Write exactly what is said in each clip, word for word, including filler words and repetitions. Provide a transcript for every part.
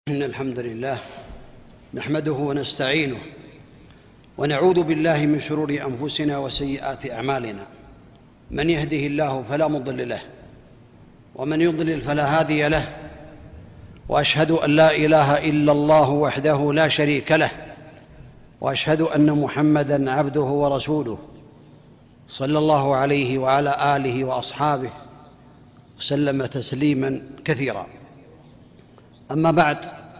إن الحمد لله نحمده ونستعينه ونعوذ بالله من شرور أنفسنا وسيئات أعمالنا. من يهده الله فلا مضل له ومن يضلل فلا هادي له، وأشهد أن لا إله إلا الله وحده لا شريك له، وأشهد أن محمدًا عبده ورسوله صلى الله عليه وعلى آله وأصحابه وسلم تسليمًا كثيرا. أما بعد،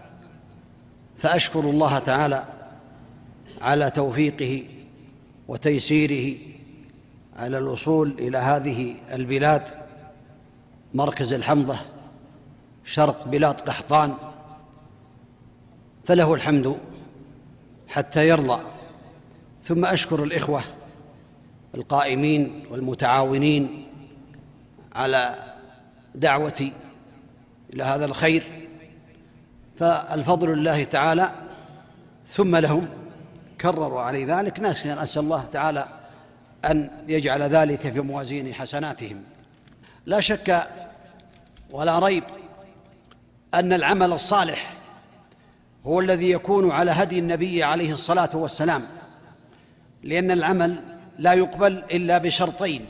فأشكر الله تعالى على توفيقه وتيسيره على الوصول إلى هذه البلاد، مركز الحمضة شرق بلاد قحطان، فله الحمد حتى يرضى. ثم أشكر الإخوة القائمين والمتعاونين على دعوتي إلى هذا الخير، فالفضل لله تعالى ثم لهم، كرروا علي ذلك، نسأل الله تعالى أن يجعل ذلك في موازين حسناتهم. لا شك ولا ريب أن العمل الصالح هو الذي يكون على هدي النبي عليه الصلاة والسلام، لأن العمل لا يقبل إلا بشرطين: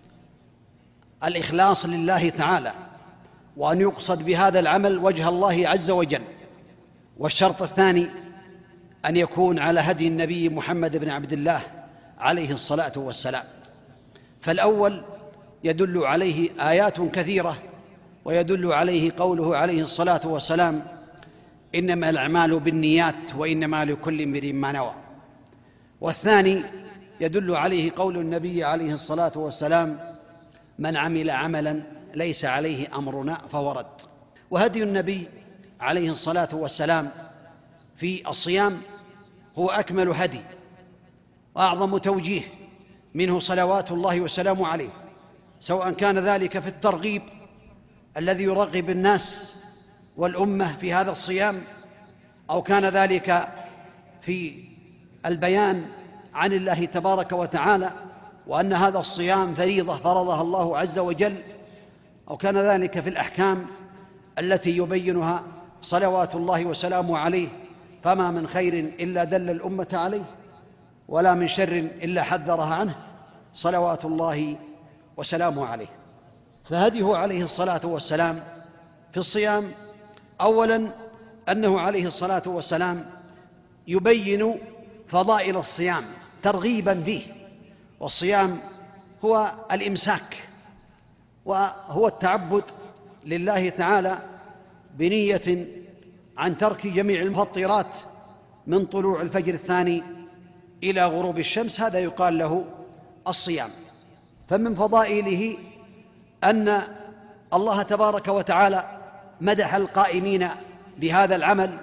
الإخلاص لله تعالى، وأن يقصد بهذا العمل وجه الله عز وجل، والشرط الثاني أن يكون على هدي النبي محمد بن عبد الله عليه الصلاة والسلام. فالأول يدل عليه آيات كثيرة، ويدل عليه قوله عليه الصلاة والسلام: إنما الأعمال بالنيات وإنما لكل امرئ ما نوى. والثاني يدل عليه قول النبي عليه الصلاة والسلام: من عمل عملا ليس عليه أمرنا فهو رد. وهدي النبي عليه الصلاة والسلام في الصيام هو أكمل هدي وأعظم توجيه منه صلوات الله وسلامه عليه، سواء كان ذلك في الترغيب الذي يرغب الناس والأمة في هذا الصيام، أو كان ذلك في البيان عن الله تبارك وتعالى وأن هذا الصيام فريضة فرضها الله عز وجل، أو كان ذلك في الأحكام التي يبينها صلوات الله وسلامه عليه. فما من خير إلا دل الأمة عليه، ولا من شر إلا حذرها عنه صلوات الله وسلامه عليه. فهديه عليه الصلاة والسلام في الصيام أولا أنه عليه الصلاة والسلام يبين فضائل الصيام ترغيبا فيه. والصيام هو الإمساك، وهو التعبد لله تعالى بنية عن ترك جميع المفطرات من طلوع الفجر الثاني إلى غروب الشمس، هذا يقال له الصيام. فمن فضائله أن الله تبارك وتعالى مدح القائمين بهذا العمل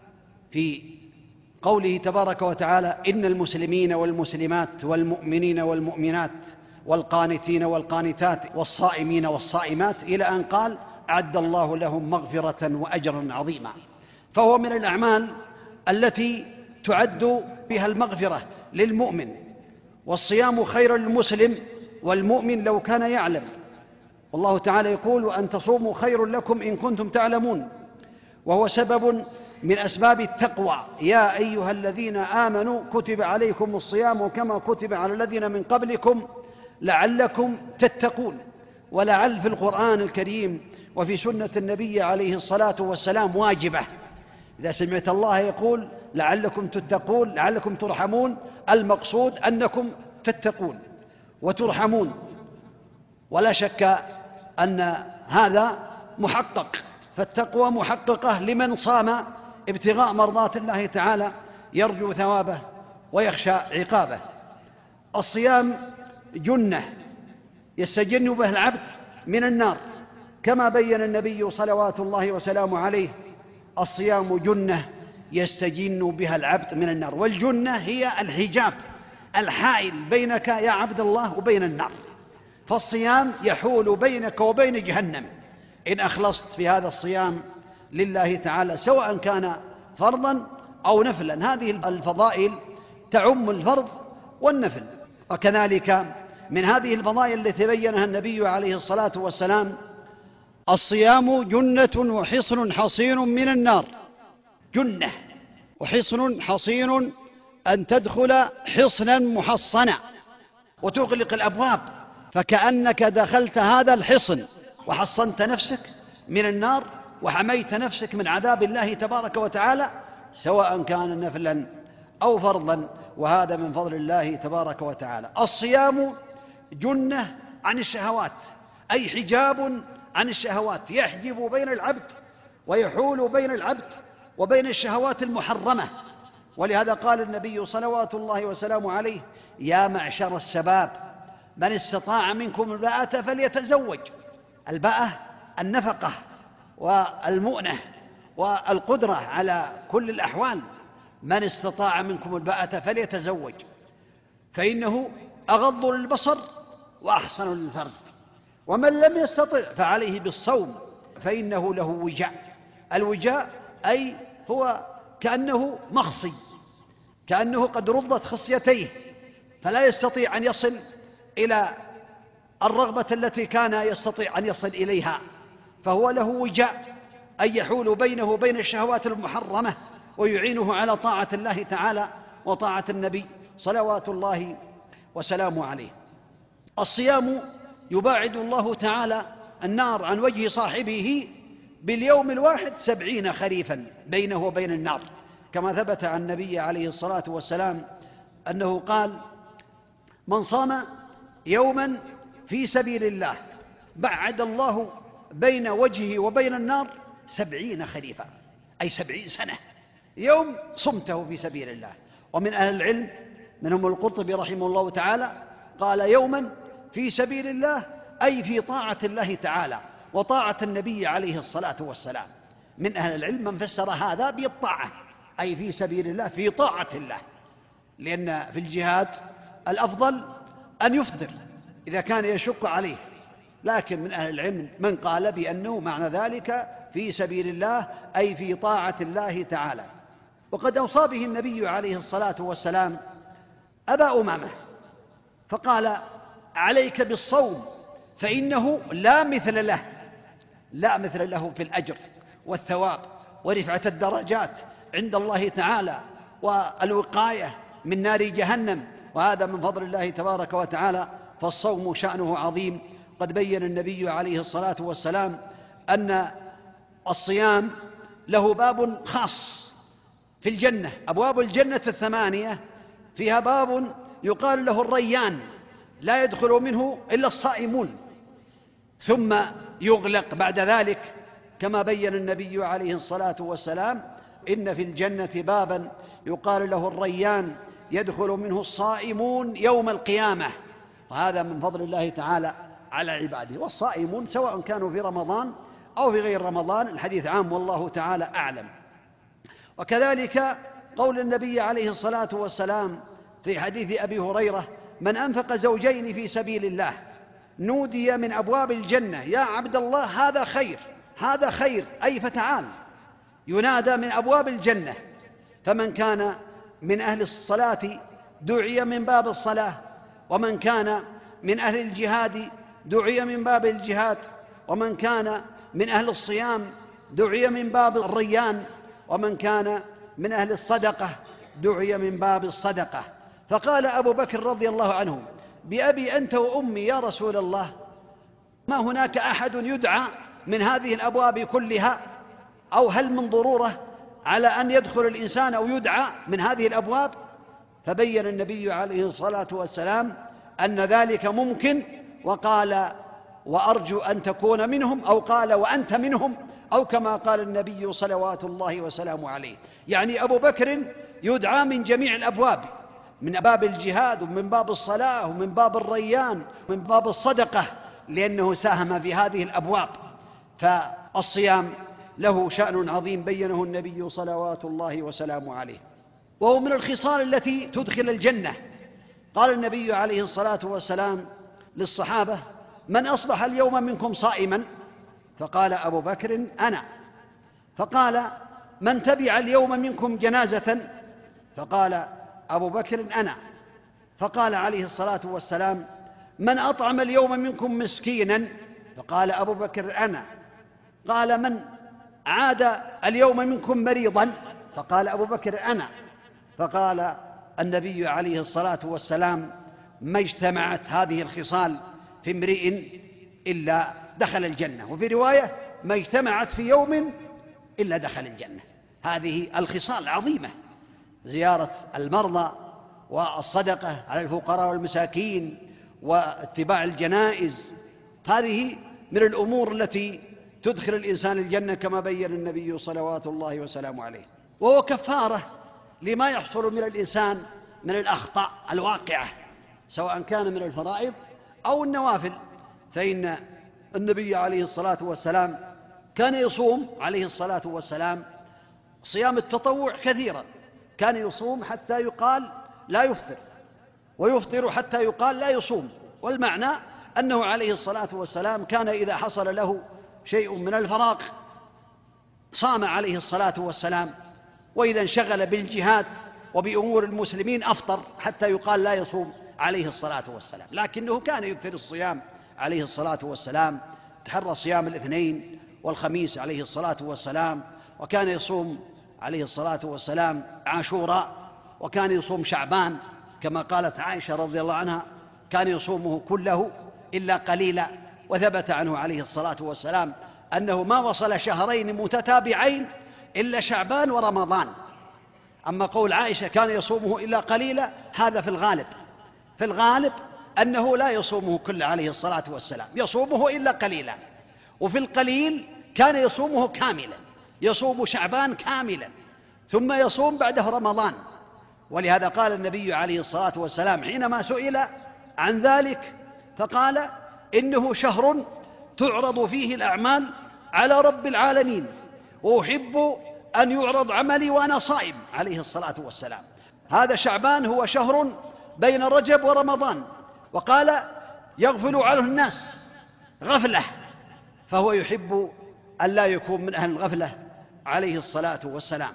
في قوله تبارك وتعالى: إن المسلمين والمسلمات والمؤمنين والمؤمنات والقانتين والقانتات والصائمين والصائمات، إلى أن قال: أعد الله لهم مغفرة وأجرا عظيما. فهو من الأعمال التي تعد بها المغفرة للمؤمن. والصيام خير للمسلم والمؤمن لو كان يعلم، والله تعالى يقول: وأن تصوموا خير لكم إن كنتم تعلمون. وهو سبب من أسباب التقوى: يا أيها الذين آمنوا كتب عليكم الصيام كما كتب على الذين من قبلكم لعلكم تتقون. ولعل في القرآن الكريم وفي سنة النبي عليه الصلاة والسلام واجبة. إذا سمعت الله يقول لعلكم تتقون، لعلكم ترحمون، المقصود أنكم تتقون وترحمون. ولا شك أن هذا محقق، فالتقوى محققة لمن صام ابتغاء مرضات الله تعالى يرجو ثوابه ويخشى عقابه. الصيام جنة يستجن به العبد من النار، كما بين النبي صلوات الله وسلامه عليه: الصيام جنة يستجن بها العبد من النار. والجنة هي الحجاب الحائل بينك يا عبد الله وبين النار. فالصيام يحول بينك وبين جهنم إن أخلصت في هذا الصيام لله تعالى، سواء كان فرضا أو نفلا. هذه الفضائل تعم الفرض والنفل. وكذلك من هذه الفضائل التي بينها النبي عليه الصلاة والسلام: الصيام جنة وحصن حصين من النار، جنة، وحصن حصين أن تدخل حصنا محصنا وتغلق الأبواب، فكأنك دخلت هذا الحصن وحصنت نفسك من النار وحميت نفسك من عذاب الله تبارك وتعالى، سواء كان نفلا أو فرضا، وهذا من فضل الله تبارك وتعالى. الصيام جنة عن الشهوات، أي حجاب عن الشهوات، يحجب بين العبد ويحول بين العبد وبين الشهوات المحرمة. ولهذا قال النبي صلوات الله وسلامه عليه: يا معشر الشباب من استطاع منكم الباءة فليتزوج. الباءة النفقة والمؤنة والقدرة على كل الأحوال. من استطاع منكم الباءة فليتزوج فإنه أغض للبصر وأحسن للفرج، ومن لم يستطع فعليه بالصوم فإنه له وجاء. الوجاء أي هو كأنه مخصي، كأنه قد رضت خصيتيه فلا يستطيع أن يصل إلى الرغبة التي كان يستطيع أن يصل إليها، فهو له وجاء، أي يحول بينه وبين الشهوات المحرمة ويعينه على طاعة الله تعالى وطاعة النبي صلوات الله وسلامه عليه. الصيام يباعد الله تعالى النار عن وجه صاحبه باليوم الواحد سبعين خريفا بينه وبين النار، كما ثبت عن النبي عليه الصلاة والسلام أنه قال: من صام يوما في سبيل الله بعد الله بين وجهه وبين النار سبعين خريفا، أي سبعين سنة يوم صمته في سبيل الله. ومن أهل العلم منهم القرطبي رحمه الله تعالى قال: يوما في سبيل الله أي في طاعة الله تعالى وطاعة النبي عليه الصلاة والسلام. من أهل العلم من فسر هذا بالطاعة، أي في سبيل الله في طاعة الله، لأن في الجهاد الأفضل أن يفطر إذا كان يشق عليه، لكن من أهل العلم من قال بأنه معنى ذلك في سبيل الله أي في طاعة الله تعالى. وقد أوصى به النبي عليه الصلاة والسلام أبا أمامة فقال: عليك بالصوم فإنه لا مثل له، لا مثل له في الأجر والثواب ورفعة الدرجات عند الله تعالى والوقاية من نار جهنم، وهذا من فضل الله تبارك وتعالى. فالصوم شأنه عظيم. قد بين النبي عليه الصلاة والسلام أن الصيام له باب خاص في الجنة. أبواب الجنة الثمانية فيها باب يقال له الريان، لا يدخل منه إلا الصائمون، ثم يغلق بعد ذلك، كما بين النبي عليه الصلاة والسلام: إن في الجنة بابا يقال له الريان يدخل منه الصائمون يوم القيامة. وهذا من فضل الله تعالى على عباده. والصائمون سواء كانوا في رمضان أو في غير رمضان، الحديث عام والله تعالى أعلم. وكذلك قول النبي عليه الصلاة والسلام في حديث أبي هريرة: من أنفق زوجين في سبيل الله نودي من أبواب الجنة يا عبد الله هذا خير، هذا خير، أي فتعال. ينادى من أبواب الجنة. فمن كان من أهل الصلاة دعي من باب الصلاة، ومن كان من أهل الجهاد دعي من باب الجهاد، ومن كان من أهل الصيام دعي من باب الريان، ومن كان من أهل الصدقة دعي من باب الصدقة. فقال أبو بكر رضي الله عنه: بأبي أنت وأمي يا رسول الله، ما هناك أحد يدعى من هذه الأبواب كلها؟ أو هل من ضرورة على أن يدخل الإنسان أو يدعى من هذه الأبواب؟ فبين النبي عليه الصلاة والسلام أن ذلك ممكن، وقال: وأرجو أن تكون منهم، أو قال: وأنت منهم، أو كما قال النبي صلوات الله وسلامه عليه. يعني أبو بكر يدعى من جميع الأبواب، من باب الجهاد ومن باب الصلاة ومن باب الريان ومن باب الصدقة، لأنه ساهم في هذه الأبواب. فالصيام له شأن عظيم بينه النبي صلوات الله وسلامه عليه، وهو من الخصال التي تدخل الجنة. قال النبي عليه الصلاة والسلام للصحابة: من أصبح اليوم منكم صائما؟ فقال أبو بكر: أنا. فقال: من تبع اليوم منكم جنازة؟ فقال أبو بكر: أنا. فقال عليه الصلاة والسلام: من أطعم اليوم منكم مسكينا؟ فقال أبو بكر: أنا. قال: من عاد اليوم منكم مريضا؟ فقال أبو بكر: أنا. فقال النبي عليه الصلاة والسلام: ما اجتمعت هذه الخصال في امرئ إلا دخل الجنة، وفي رواية: ما اجتمعت في يوم إلا دخل الجنة. هذه الخصال عظيمة: زيارة المرضى، والصدقة على الفقراء والمساكين، واتباع الجنائز. هذه من الأمور التي تدخل الإنسان الجنة كما بين النبي صلوات الله وسلامه عليه، وهو كفارة لما يحصل من الإنسان من الأخطاء الواقعة، سواء كان من الفرائض أو النوافل. فإن النبي عليه الصلاة والسلام كان يصوم عليه الصلاة والسلام صيام التطوع كثيرا، كان يصوم حتى يقال لا يفطر، ويفطر حتى يقال لا يصوم. والمعنى أنه عليه الصلاة والسلام كان إذا حصل له شيء من الفراغ صام عليه الصلاة والسلام، وإذا انشغل بالجهاد وبأمور المسلمين أفطر حتى يقال لا يصوم عليه الصلاة والسلام. لكنه كان يكثر الصيام عليه الصلاة والسلام، تحرى صيام الاثنين والخميس عليه الصلاة والسلام، وكان يصوم عليه الصلاة والسلام عاشوراء، وكان يصوم شعبان كما قالت عائشة رضي الله عنها: كان يصومه كله إلا قليلا. وثبت عنه عليه الصلاة والسلام أنه ما وصل شهرين متتابعين إلا شعبان ورمضان. أما قول عائشة كان يصومه إلا قليلا، هذا في الغالب في الغالب أنه لا يصومه كله عليه الصلاة والسلام، يصومه إلا قليلا. وفي القليل كان يصومه كاملا، يصوم شعبان كاملا ثم يصوم بعده رمضان. ولهذا قال النبي عليه الصلاة والسلام حينما سئل عن ذلك فقال: إنه شهر تعرض فيه الأعمال على رب العالمين، وأحب أن يعرض عملي وأنا صائم عليه الصلاة والسلام. هذا شعبان هو شهر بين رجب ورمضان، وقال: يغفل عنه الناس غفلة، فهو يحب أن لا يكون من أهل الغفلة عليه الصلاة والسلام.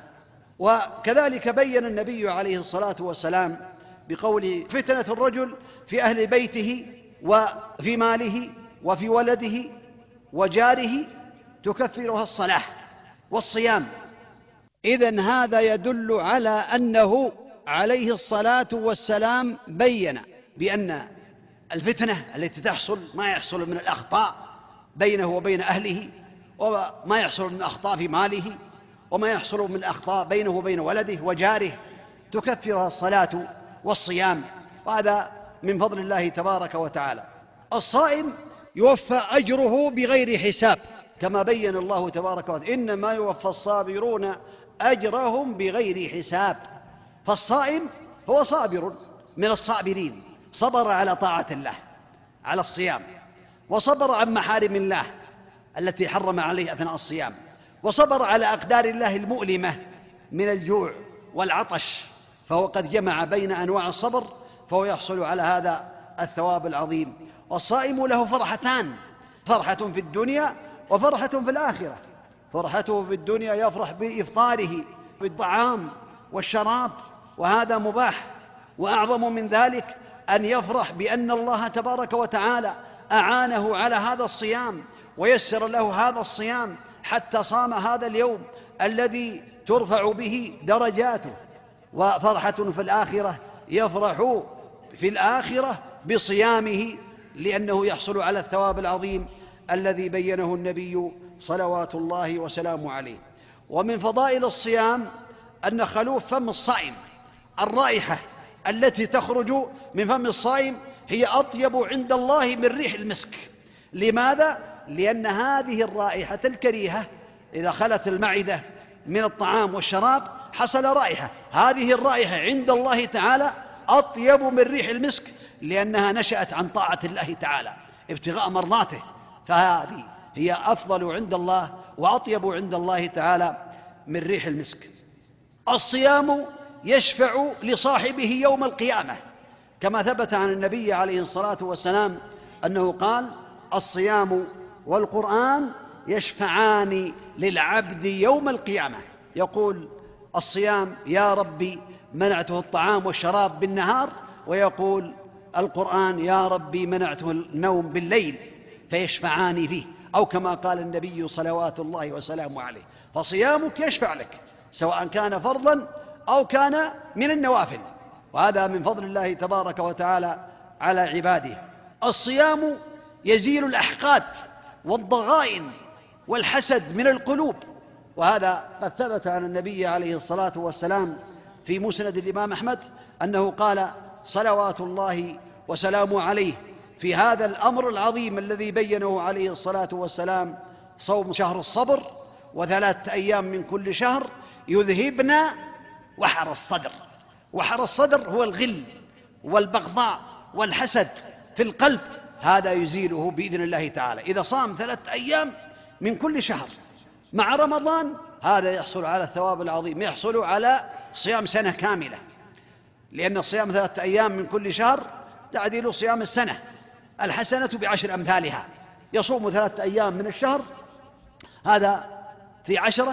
وكذلك بين النبي عليه الصلاة والسلام بقول: فتنة الرجل في أهل بيته وفي ماله وفي ولده وجاره تكفرها الصلاة والصيام. إذن هذا يدل على أنه عليه الصلاة والسلام بين بأن الفتنة التي تحصل ما يحصل من الأخطاء بينه وبين أهله، وما يحصل من أخطاء في ماله، وما يحصل من أخطاء بينه وبين ولده وجاره تكفرها الصلاة والصيام، وهذا من فضل الله تبارك وتعالى. الصائم يوفى أجره بغير حساب كما بين الله تبارك وتعالى: إنما يوفى الصابرون أجرهم بغير حساب. فالصائم هو صابر من الصابرين، صبر على طاعة الله على الصيام، وصبر عن محارم الله التي حرم عليه أثناء الصيام، وصبر على أقدار الله المؤلمة من الجوع والعطش، فهو قد جمع بين أنواع الصبر، فهو يحصل على هذا الثواب العظيم. والصائم له فرحتان: فرحة في الدنيا وفرحة في الآخرة. فرحته في الدنيا يفرح بإفطاره بالطعام والشراب، وهذا مباح. وأعظم من ذلك أن يفرح بأن الله تبارك وتعالى أعانه على هذا الصيام ويسر له هذا الصيام حتى صام هذا اليوم الذي ترفع به درجاته. وفرحة في الآخرة، يفرح في الآخرة بصيامه لأنه يحصل على الثواب العظيم الذي بينه النبي صلوات الله وسلامه عليه. ومن فضائل الصيام أن خلوف فم الصائم، الرائحة التي تخرج من فم الصائم هي أطيب عند الله من ريح المسك. لماذا؟ لأن هذه الرائحة الكريهة إذا خلت المعدة من الطعام والشراب حصل رائحة، هذه الرائحة عند الله تعالى أطيب من ريح المسك، لأنها نشأت عن طاعة الله تعالى ابتغاء مرضاته، فهذه هي أفضل عند الله وأطيب عند الله تعالى من ريح المسك. الصيام يشفع لصاحبه يوم القيامة كما ثبت عن النبي عليه الصلاة والسلام أنه قال: الصيام والقرآن يشفعان للعبد يوم القيامة. يقول الصيام: يا ربي منعته الطعام والشراب بالنهار، ويقول القرآن: يا ربي منعته النوم بالليل، فيشفعان فيه، أو كما قال النبي صلوات الله وسلامه عليه. فصيامك يشفع لك سواء كان فرضا أو كان من النوافل، وهذا من فضل الله تبارك وتعالى على عباده. الصيام يزيل الأحقاد والضغائن والحسد من القلوب، وهذا قد ثبت عن النبي عليه الصلاة والسلام في مسند الإمام أحمد أنه قال صلوات الله وسلامه عليه في هذا الأمر العظيم الذي بينه عليه الصلاة والسلام: صوم شهر الصبر وثلاثة أيام من كل شهر يذهبنا وحر الصدر. وحر الصدر هو الغل والبغضاء والحسد في القلب، هذا يزيله بإذن الله تعالى. إذا صام ثلاثة أيام من كل شهر مع رمضان هذا يحصل على الثواب العظيم، يحصل على صيام سنة كاملة، لأن الصيام ثلاثة أيام من كل شهر تعديل صيام السنة، الحسنة بعشر أمثالها. يصوم ثلاثة أيام من الشهر، هذا في عشرة،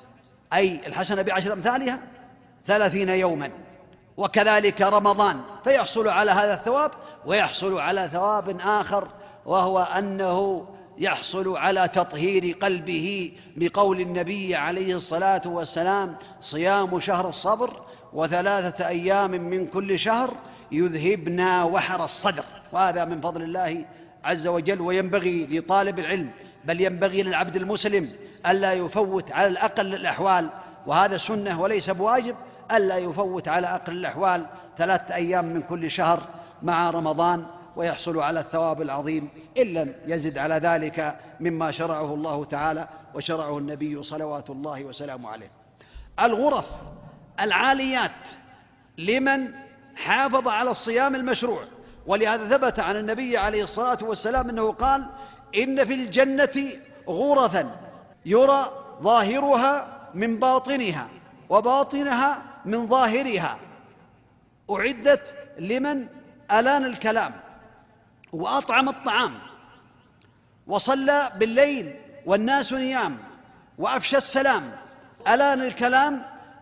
أي الحسنة بعشر أمثالها ثلاثين يوما. وكذلك رمضان، فيحصل على هذا الثواب، ويحصل على ثواب آخر، وهو أنه يحصل على تطهير قلبه بقول النبي عليه الصلاة والسلام: صيام شهر الصبر وثلاثة أيام من كل شهر يذهبنا وحر الصدر. وهذا من فضل الله عز وجل. وينبغي لطالب العلم، بل ينبغي للعبد المسلم ألا يفوت على الأقل الأحوال، وهذا سنة وليس بواجب، ألا يفوت على أقل الأحوال ثلاثة أيام من كل شهر مع رمضان، ويحصل على الثواب العظيم إن لم يزد على ذلك مما شرعه الله تعالى وشرعه النبي صلوات الله وسلامه عليه. الغرف العاليات لمن حافظ على الصيام المشروع، ولهذا ثبت عن النبي عليه الصلاة والسلام أنه قال: إن في الجنة غرفا يرى ظاهرها من باطنها وباطنها من ظاهرها، أعدت لمن ألان الكلام وأطعم الطعام وصلى بالليل والناس نيام وأفشى السلام. ألان الكلام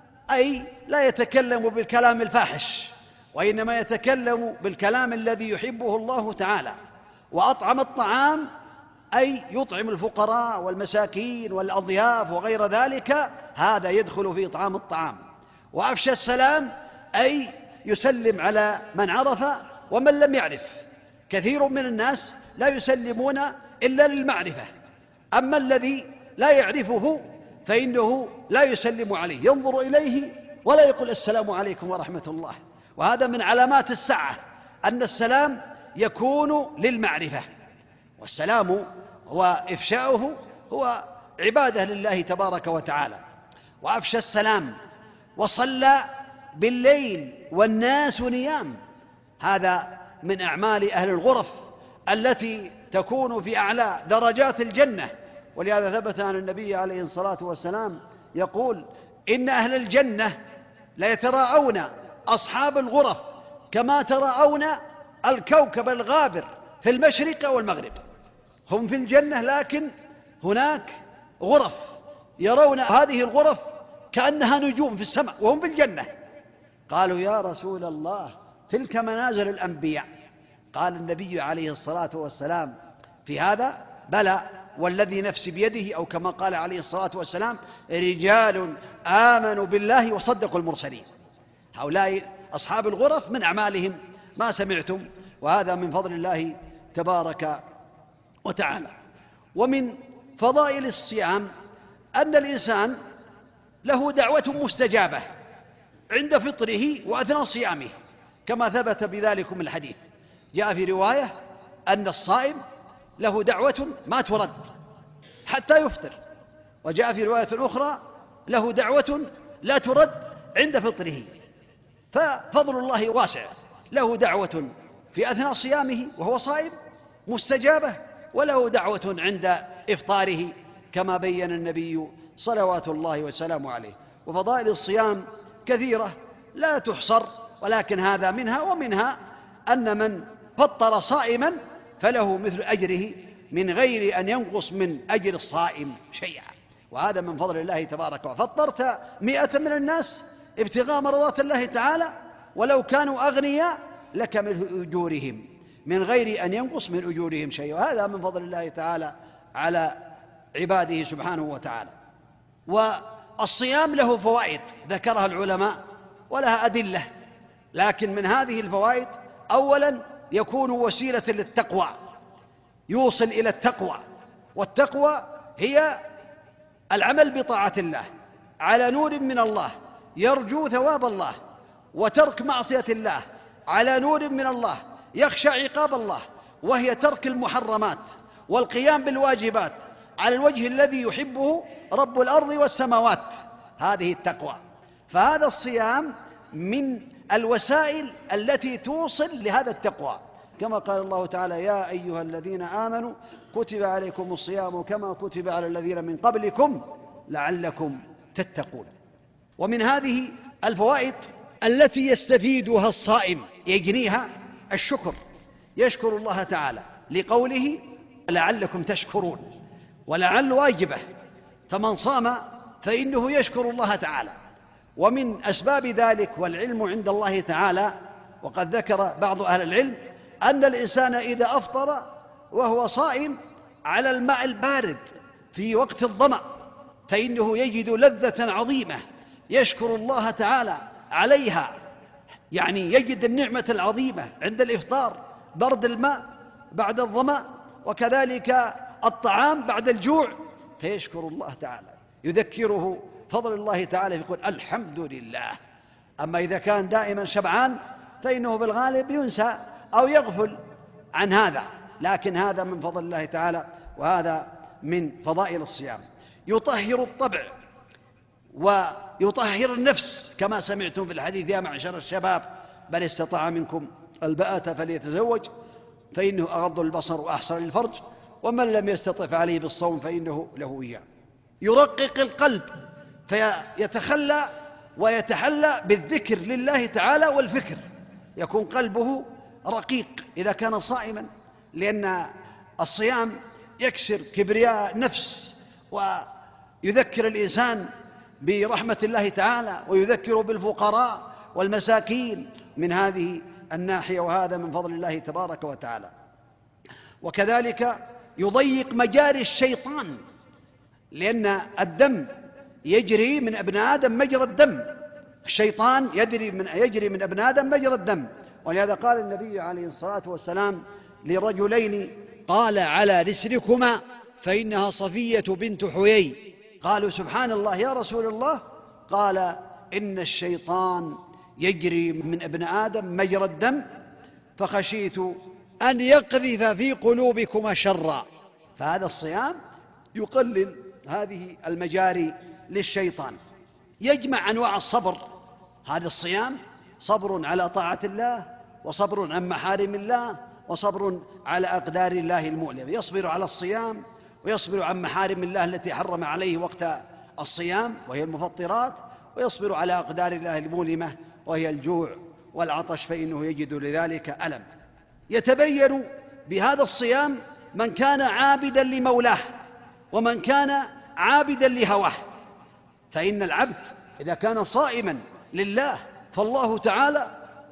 أي لا يتكلم بالكلام الفاحش، وإنما يتكلم بالكلام الذي يحبه الله تعالى. وأطعم الطعام أي يطعم الفقراء والمساكين والأضياف وغير ذلك، هذا يدخل في إطعام الطعام. وأفشى السلام أي يسلم على من عرف ومن لم يعرف. كثير من الناس لا يسلمون إلا للمعرفة، أما الذي لا يعرفه فإنه لا يسلم عليه، ينظر إليه ولا يقول السلام عليكم ورحمة الله. وهذا من علامات الساعة، أن السلام يكون للمعرفة، والسلام وإفشاؤه هو عبادة لله تبارك وتعالى. وأفشى السلام وصلى بالليل والناس نيام، هذا من أعمال أهل الغرف التي تكون في أعلى درجات الجنة. ولهذا ثبت عن النبي عليه الصلاة والسلام يقول: إن أهل الجنة ليتراءون أصحاب الغرف كما تراءون الكوكب الغابر في المشرق والمغرب. هم في الجنة، لكن هناك غرف يرون هذه الغرف كأنها نجوم في السماء وهم في الجنة. قالوا: يا رسول الله، تلك منازل الأنبياء. قال النبي عليه الصلاة والسلام في هذا: بلى، والذي نفسي بيده، أو كما قال عليه الصلاة والسلام: رجال آمنوا بالله وصدقوا المرسلين. هؤلاء أصحاب الغرف من أعمالهم ما سمعتم، وهذا من فضل الله تبارك وتعالى. ومن فضائل الصيام أن الإنسان له دعوة مستجابة عند فطره وأثناء صيامه، كما ثبت بذلك من الحديث. جاء في رواية أن الصائم له دعوة ما ترد حتى يفطر، وجاء في رواية أخرى له دعوة لا ترد عند فطره. ففضل الله واسع، له دعوة في أثناء صيامه وهو صائم مستجابة، وله دعوة عند إفطاره كما بين النبي صلوات الله وسلامه عليه. وفضائل الصيام كثيرة لا تحصر، ولكن هذا منها. ومنها أن من فطر صائما فله مثل أجره من غير أن ينقص من أجر الصائم شيئا، وهذا من فضل الله تبارك وتعالى. فطرت مئة من الناس ابتغاء مرضات الله تعالى ولو كانوا أغنياء لك من أجورهم من غير أن ينقص من أجورهم شيئا، وهذا من فضل الله تعالى على عباده سبحانه وتعالى. والصيام له فوائد ذكرها العلماء ولها أدلة، لكن من هذه الفوائد أولا يكون وسيلة للتقوى، يوصل إلى التقوى، والتقوى هي العمل بطاعة الله على نور من الله يرجو ثواب الله، وترك معصية الله على نور من الله يخشى عقاب الله، وهي ترك المحرمات والقيام بالواجبات على الوجه الذي يحبه رب الأرض والسماوات. هذه التقوى. فهذا الصيام من الوسائل التي توصل لهذا التقوى، كما قال الله تعالى: يا أيها الذين آمنوا كتب عليكم الصيام كما كتب على الذين من قبلكم لعلكم تتقون. ومن هذه الفوائد التي يستفيدها الصائم يجنيها الشكر، يشكر الله تعالى لقوله: لعلكم تشكرون، ولعل واجبة، فمن صام فإنه يشكر الله تعالى. ومن أسباب ذلك والعلم عند الله تعالى، وقد ذكر بعض أهل العلم أن الإنسان إذا أفطر وهو صائم على الماء البارد في وقت الظمأ فإنه يجد لذة عظيمة يشكر الله تعالى عليها، يعني يجد النعمة العظيمة عند الإفطار، برد الماء بعد الظمأ، وكذلك الطعام بعد الجوع، فيشكر الله تعالى، يذكره فضل الله تعالى، يقول الحمد لله. أما إذا كان دائما شبعان فإنه بالغالب ينسى أو يغفل عن هذا، لكن هذا من فضل الله تعالى، وهذا من فضائل الصيام. يطهر الطبع ويطهر النفس، كما سمعتم في الحديث: يا معشر الشباب بل استطاع منكم الباءة فليتزوج فإنه أغض البصر وأحسن للفرج، ومن لم يستطع فعليه بالصوم فإنه له إياه. يرقق القلب فيتخلى ويتحلى بالذكر لله تعالى والفكر، يكون قلبه رقيق إذا كان صائما، لأن الصيام يكسر كبرياء النفس ويذكر الإنسان برحمة الله تعالى، ويذكر بالفقراء والمساكين من هذه الناحية، وهذا من فضل الله تبارك وتعالى. وكذلك يضيق مجاري الشيطان، لأن الدم يجري من ابن آدم مجرى الدم، الشيطان يجري من, يجري من ابن آدم مجرى الدم. ولهذا قال النبي عليه الصلاة والسلام لرجلين: قال على رسلكما فإنها صفية بنت حيي. قالوا: سبحان الله يا رسول الله. قال: إن الشيطان يجري من ابن آدم مجرى الدم، فخشيت أن يقذف في قلوبكما شرا. فهذا الصيام يقلل هذه المجاري للشيطان. يجمع أنواع الصبر، هذا الصيام صبر على طاعة الله، وصبر عن محارم الله، وصبر على أقدار الله المؤلمة. يصبر على الصيام ويصبر عن محارم الله التي حرم عليه وقت الصيام وهي المفطرات، ويصبر على أقدار الله المؤلمة وهي الجوع والعطش، فإنه يجد لذلك ألم. يتبين بهذا الصيام من كان عابدا لمولاه ومن كان عابدا لهواه، فإن العبد إذا كان صائما لله فالله تعالى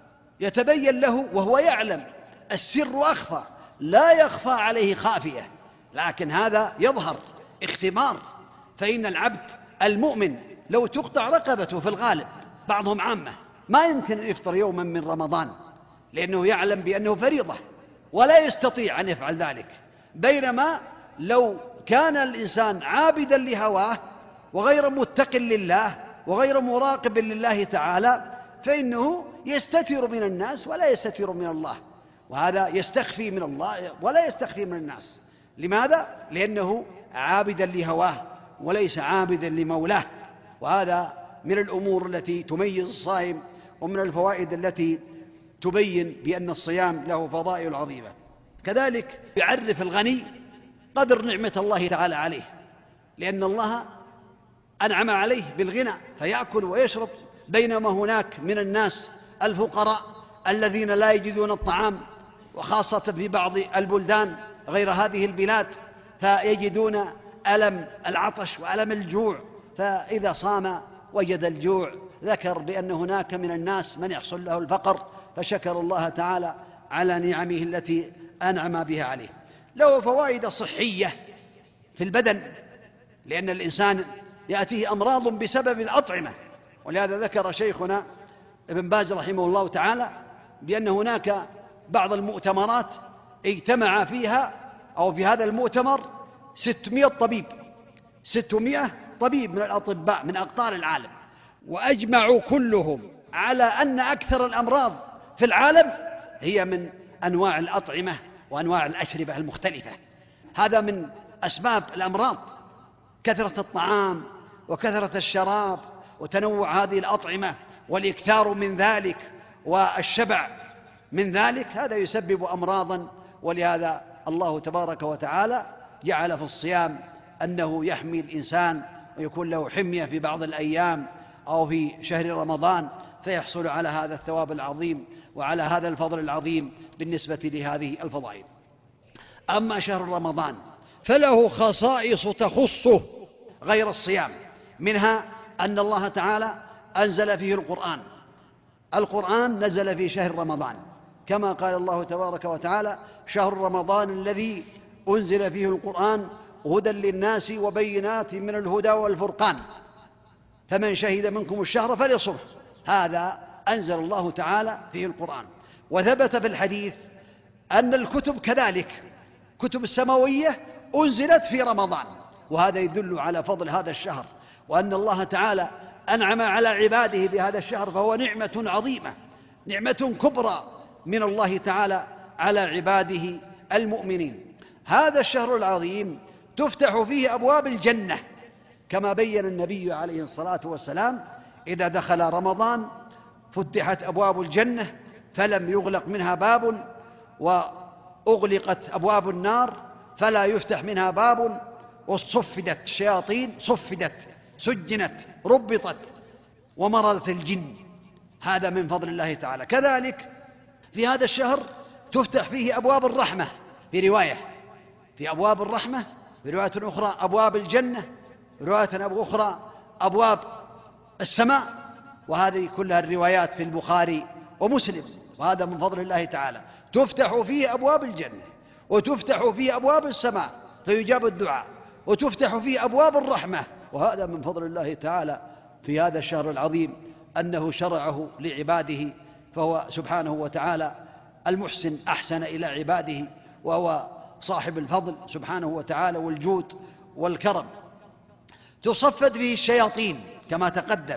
يتبين له وهو يعلم، السر أخفى، لا يخفى عليه خافية، لكن هذا يظهر اختبار. فإن العبد المؤمن لو تقطع رقبته في الغالب، بعضهم عامة، ما يمكن أن يفطر يوما من رمضان، لأنه يعلم بأنه فريضة ولا يستطيع أن يفعل ذلك. بينما لو كان الإنسان عابدا لهواه وغير متق لله وغير مراقب لله تعالى فإنه يستتر من الناس ولا يستتر من الله، وهذا يستخفي من الله ولا يستخفي من الناس. لماذا؟ لأنه عابدا لهواه وليس عابدا لمولاه. وهذا من الأمور التي تميز الصائم، ومن الفوائد التي تبين بأن الصيام له فضائل عظيمة. كذلك يعرف الغني قدر نعمة الله تعالى عليه، لأن الله أنعم عليه بالغنى فيأكل ويشرب، بينما هناك من الناس الفقراء الذين لا يجدون الطعام، وخاصة في بعض البلدان غير هذه البلاد، فيجدون ألم العطش وألم الجوع، فإذا صام وجد الجوع. ذكر بأن هناك من الناس من يحصل له الفقر فشكر الله تعالى على نعمه التي أنعم بها عليه. له فوائد صحية في البدن، لأن الإنسان يأتيه أمراض بسبب الأطعمة. ولهذا ذكر شيخنا ابن باز رحمه الله تعالى بأن هناك بعض المؤتمرات اجتمع فيها أو في هذا المؤتمر ستمائة طبيب ستمائة طبيب من الأطباء من أقطار العالم، وأجمعوا كلهم على أن أكثر الأمراض في العالم هي من أنواع الأطعمة وأنواع الأشربة المختلفة. هذا من أسباب الأمراض، كثرة الطعام وكثرة الشراب وتنوع هذه الأطعمة والإكثار من ذلك والشبع من ذلك، هذا يسبب أمراضا. ولهذا الله تبارك وتعالى جعل في الصيام أنه يحمي الإنسان ويكون له حمية في بعض الأيام أو في شهر رمضان، فيحصل على هذا الثواب العظيم وعلى هذا الفضل العظيم بالنسبة لهذه الفضائل. أما شهر رمضان فله خصائص تخصه غير الصيام، منها أن الله تعالى أنزل فيه القرآن. القرآن نزل في شهر رمضان، كما قال الله تبارك وتعالى: شهر رمضان الذي أنزل فيه القرآن هدى للناس وبينات من الهدى والفرقان فمن شهد منكم الشهر فليصمه. هذا أنزل الله تعالى فيه القرآن. وثبت في الحديث أن الكتب كذلك، كتب السماوية أنزلت في رمضان، وهذا يدل على فضل هذا الشهر وأن الله تعالى أنعم على عباده بهذا الشهر، فهو نعمة عظيمة، نعمة كبرى من الله تعالى على عباده المؤمنين. هذا الشهر العظيم تفتح فيه أبواب الجنة، كما بين النبي عليه الصلاة والسلام: إذا دخل رمضان فتحت أبواب الجنة فلم يغلق منها باب، وأغلقت أبواب النار فلا يفتح منها باب، وصفدت الشياطين، صفدت، سجنت، ربطت، ومرضت الجن. هذا من فضل الله تعالى. كذلك في هذا الشهر تفتح فيه أبواب الرحمة في رواية، في أبواب الرحمة في رواية أخرى أبواب الجنة، في رواية أخرى أبواب السماء، وهذه كلها الروايات في البخاري ومسلم. وهذا من فضل الله تعالى، تفتح فيه أبواب الجنة وتفتح فيه أبواب السماء فيجاب الدعاء، وتفتح فيه أبواب الرحمة. وهذا من فضل الله تعالى في هذا الشهر العظيم أنه شرعه لعباده، فهو سبحانه وتعالى المحسن أحسن إلى عباده، وهو صاحب الفضل سبحانه وتعالى والجود والكرم. تصفد فيه الشياطين كما تقدم،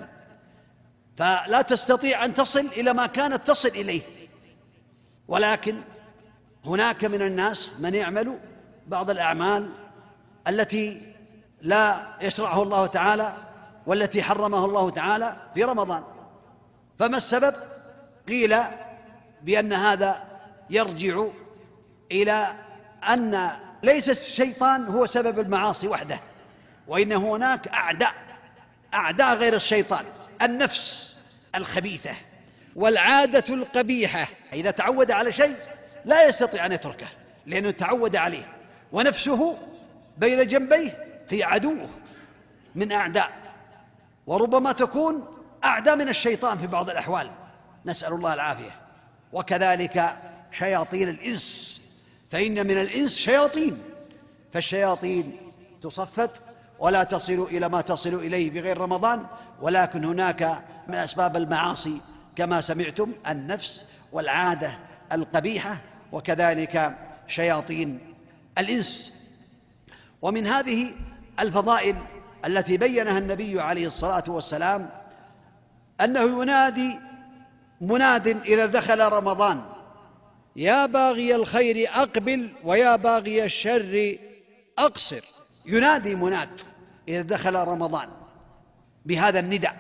فلا تستطيع أن تصل إلى ما كانت تصل إليه، ولكن هناك من الناس من يعمل بعض الأعمال التي لا يشرعه الله تعالى والتي حرمه الله تعالى في رمضان. فما السبب؟ قيل بأن هذا يرجع إلى أن ليس الشيطان هو سبب المعاصي وحده، وإن هناك أعداء، أعداء غير الشيطان: النفس الخبيثة والعادة القبيحة. إذا تعود على شيء لا يستطيع أن يتركه لأنه تعود عليه، ونفسه بين جنبيه هي عدوه من أعداء، وربما تكون أعدى من الشيطان في بعض الأحوال، نسأل الله العافية. وكذلك شياطين الإنس، فإن من الإنس شياطين، فالشياطين تصفد ولا تصل إلى ما تصل إليه في غير رمضان. ولكن هناك من أسباب المعاصي كما سمعتم النفس والعادة القبيحة، وكذلك شياطين الإنس. ومن هذه الفضائل التي بينها النبي عليه الصلاة والسلام أنه ينادي مناد إذا دخل رمضان: يا باغي الخير أقبل ويا باغي الشر أقصر. ينادي مناد إذا دخل رمضان بهذا النداء،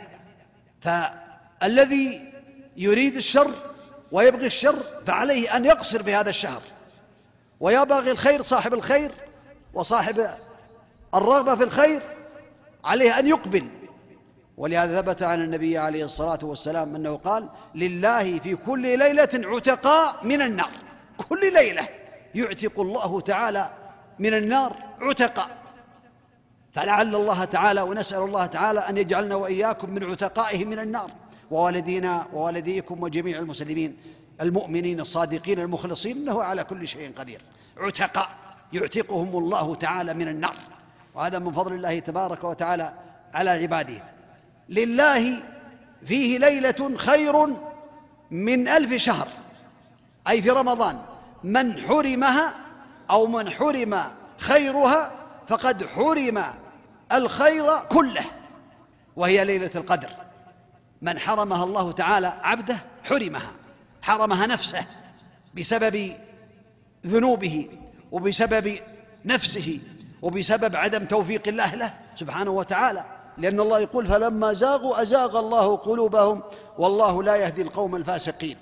فالذي يريد الشر ويبغي الشر فعليه أن يقصر بهذا الشهر، ويا باغي الخير صاحب الخير وصاحب الرغبة في الخير عليه أن يقبل. ولهذا ثبت عن النبي عليه الصلاة والسلام أنه قال: لله في كل ليلة عتقاء من النار. كل ليلة يعتق الله تعالى من النار عتقاء. فلعل الله تعالى ونسأل الله تعالى أن يجعلنا وإياكم من عتقائه من النار، ووالدينا ووالديكم وجميع المسلمين المؤمنين الصادقين المخلصين، إنه على كل شيء قدير. عتقاء يعتقهم الله تعالى من النار، وهذا من فضل الله تبارك وتعالى على عباده. لله فيه ليلة خير من ألف شهر، أي في رمضان. من حرمها أو من حرم خيرها فقد حرم الخير كله، وهي ليلة القدر. من حرمها الله تعالى عبده حرمها، حرمها نفسه بسبب ذنوبه وبسبب نفسه وبسبب عدم توفيق الله له سبحانه وتعالى، لأن الله يقول فلما زاغوا أزاغ الله قلوبهم والله لا يهدي القوم الفاسقين.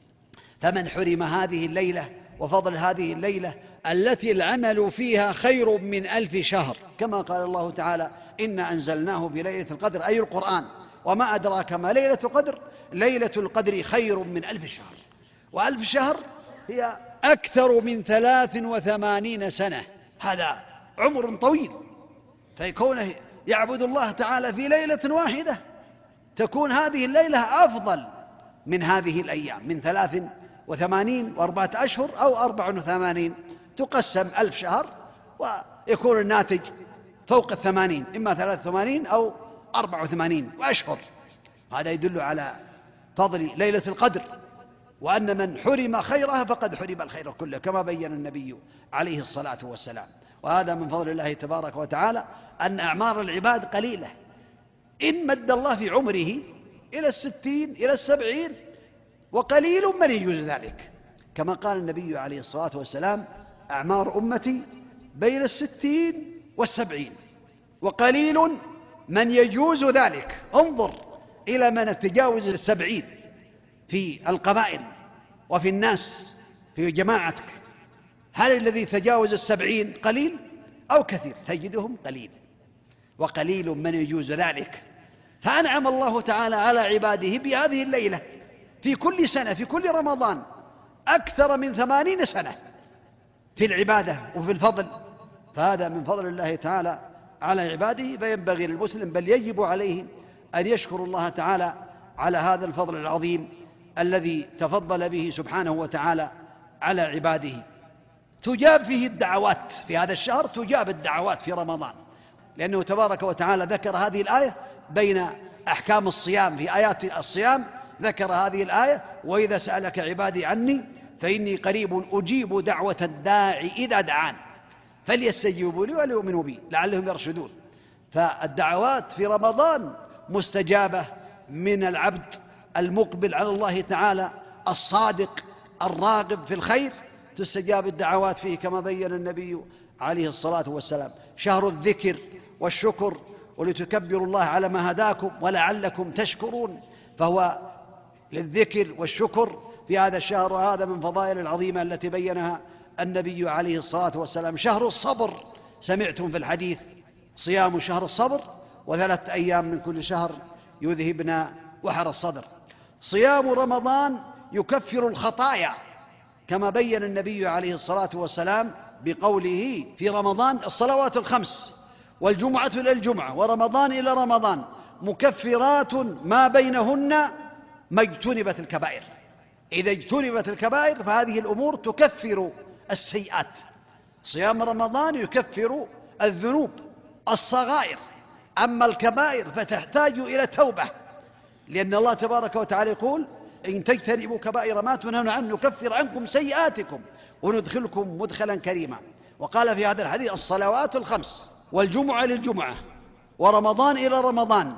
فمن حرم هذه الليلة وفضل هذه الليلة التي العمل فيها خير من ألف شهر، كما قال الله تعالى إنا أنزلناه في ليلة القدر، أي القرآن، وما أدراك ما ليلة القدر، ليلة القدر خير من ألف شهر. وألف شهر هي أكثر من ثلاث وثمانين سنة، هذا عمر طويل. فيكونه يعبد الله تعالى في ليلة واحدة تكون هذه الليلة أفضل من هذه الأيام، من ثلاث وثمانين وأربعة أشهر أو أربع وثمانين، تقسم ألف شهر ويكون الناتج فوق الثمانين، إما ثلاث وثمانين أو أربع وثمانين أشهر. هذا يدل على فضل ليلة القدر، وأن من حرم خيرها فقد حرم الخير كله، كما بين النبي عليه الصلاة والسلام. وهذا من فضل الله تبارك وتعالى أن أعمار العباد قليلة، إن مد الله في عمره إلى الستين إلى السبعين، وقليل من يجوز ذلك، كما قال النبي عليه الصلاة والسلام أعمار أمتي بين الستين والسبعين، وقليل من يجوز ذلك. انظر إلى من تجاوز السبعين في القبائل وفي الناس في جماعتك، هل الذي تجاوز السبعين قليل أو كثير؟ تجدهم قليل، وقليل من يجوز ذلك. فأنعم الله تعالى على عباده بهذه الليلة في كل سنة، في كل رمضان، أكثر من ثمانين سنة في العبادة وفي الفضل. فهذا من فضل الله تعالى على عباده، فينبغي للمسلم بل يجب عليه أن يشكر الله تعالى على هذا الفضل العظيم الذي تفضل به سبحانه وتعالى على عباده. تجاب فيه الدعوات في هذا الشهر، تجاب الدعوات في رمضان، لأنه تبارك وتعالى ذكر هذه الآية بين أحكام الصيام. في آيات الصيام ذكر هذه الآية وإذا سألك عبادي عني فإني قريب أجيب دعوة الداعي إذا دعان فليستجيبوا لي وليؤمنوا بي لعلهم يرشدون. فالدعوات في رمضان مستجابة من العبد المقبل على الله تعالى الصادق الراغب في الخير، تستجاب الدعوات فيه كما بين النبي عليه الصلاة والسلام. شهر الذكر والشكر، ولتكبروا الله على ما هداكم ولعلكم تشكرون، فهو للذكر والشكر في هذا الشهر، وهذا من فضائل العظيمة التي بينها النبي عليه الصلاة والسلام. شهر الصبر، سمعتم في الحديث صيام شهر الصبر، وثلاث أيام من كل شهر يذهبن وحر الصدر. صيام رمضان يكفر الخطايا كما بين النبي عليه الصلاة والسلام بقوله في رمضان الصلوات الخمس والجمعة إلى الجمعة ورمضان إلى رمضان مكفرات ما بينهن ما اجتنبت الكبائر. إذا اجتنبت الكبائر فهذه الأمور تكفر السيئات. صيام رمضان يكفر الذنوب الصغائر، أما الكبائر فتحتاج إلى توبة، لأن الله تبارك وتعالى يقول إن تجتنبوا كبائر ما تنهون عنه نكفر عنكم سيئاتكم وندخلكم مدخلا كريما. وقال في هذا الحديث الصلوات الخمس والجمعة للجمعة ورمضان إلى رمضان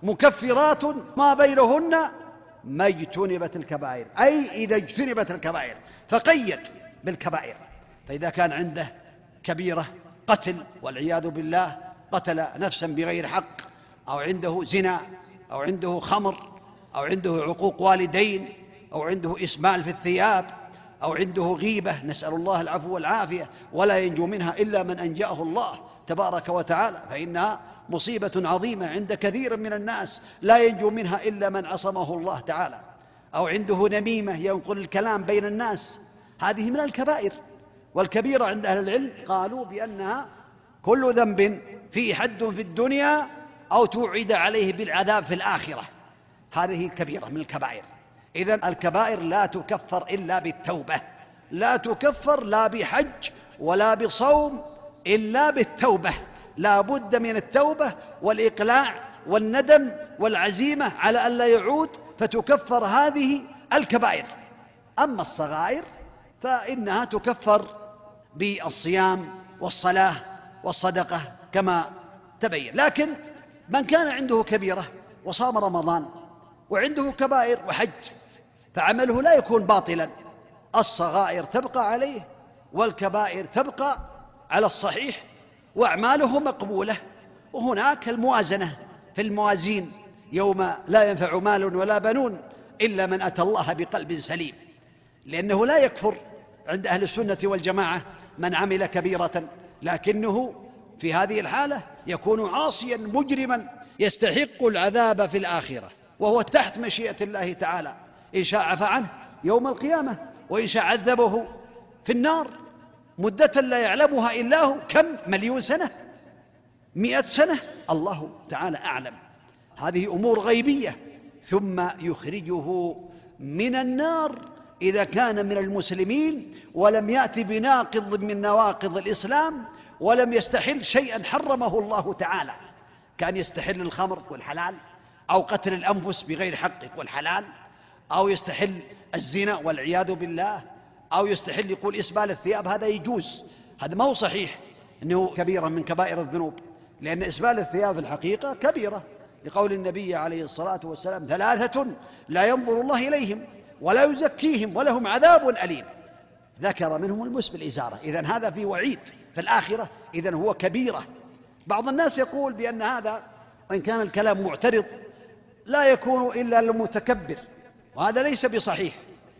مكفرات ما بينهن ما اجتنبت الكبائر، أي إذا اجتنبت الكبائر، فقيد بالكبائر. فإذا كان عنده كبيرة قتل والعياذ بالله، قتل نفسا بغير حق، أو عنده زنا، أو عنده خمر، أو عنده عقوق والدين، أو عنده إسمال في الثياب، أو عنده غيبة، نسأل الله العفو والعافية، ولا ينجو منها إلا من أنجاه الله تبارك وتعالى، فإنها مصيبة عظيمة عند كثير من الناس لا ينجو منها إلا من عصمه الله تعالى. أو عنده نميمة، ينقل الكلام بين الناس، هذه من الكبائر. والكبيرة عند أهل العلم قالوا بأنها كل ذنب فيه حد في الدنيا أو توعد عليه بالعذاب في الآخرة، هذه كبيرة من الكبائر. إذن الكبائر لا تكفر إلا بالتوبة، لا تكفر لا بحج ولا بصوم إلا بالتوبة. لا بد من التوبة والإقلاع والندم والعزيمة على أن لا يعود، فتكفر هذه الكبائر. أما الصغائر فإنها تكفر بالصيام والصلاة والصدقة كما تبين. لكن من كان عنده كبيرة وصام رمضان وعنده كبائر وحج فعمله لا يكون باطلا، الصغائر تبقى عليه والكبائر تبقى على الصحيح وأعماله مقبولة. وهناك الموازنة في الموازين يوم لا ينفع مال ولا بنون إلا من أتى الله بقلب سليم، لأنه لا يكفر عند أهل السنة والجماعة من عمل كبيرة، لكنه في هذه الحالة يكون عاصيا مجرما يستحق العذاب في الآخرة، وهو تحت مشيئة الله تعالى، إن شاء عفى عنه يوم القيامة وإن شاء عذبه في النار مدة لا يعلمها إلا هو. كم مليون سنة؟ مئة سنة؟ الله تعالى أعلم. هذه أمور غيبية. ثم يخرجه من النار إذا كان من المسلمين ولم يأتي بناقض من نواقض الإسلام ولم يستحل شيئا حرمه الله تعالى، كان يستحل الخمر والحلال، أو قتل الأنفس بغير حق والحلال، أو يستحل الزنا والعياذ بالله، أو يستحل يقول إسبال الثياب، هذا يجوز. هذا ما هو صحيح أنه كبيرة من كبائر الذنوب، لأن إسبال الثياب في الحقيقة كبيرة، لقول النبي عليه الصلاة والسلام: ثلاثة لا ينظر الله إليهم ولا يزكيهم ولهم عذاب أليم. ذكر منهم المسبل الإزارة. إذن هذا فيه وعيد في الآخرة، إذن هو كبيرة. بعض الناس يقول بأن هذا وإن كان الكلام معترض لا يكون إلا المتكبر، وهذا ليس بصحيح.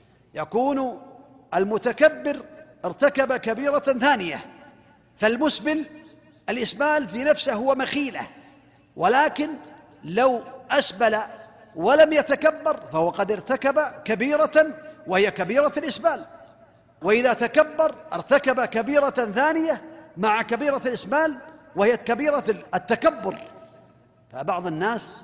يكون المتكبر ارتكب كبيرة ثانية، فالمسبل الإسبال في نفسه هو مخيلة، ولكن لو أسبل ولم يتكبر فهو قد ارتكب كبيرة وهي كبيرة الإسبال، وإذا تكبر ارتكب كبيرة ثانية مع كبيرة الإسبال وهي كبيرة التكبر. فبعض الناس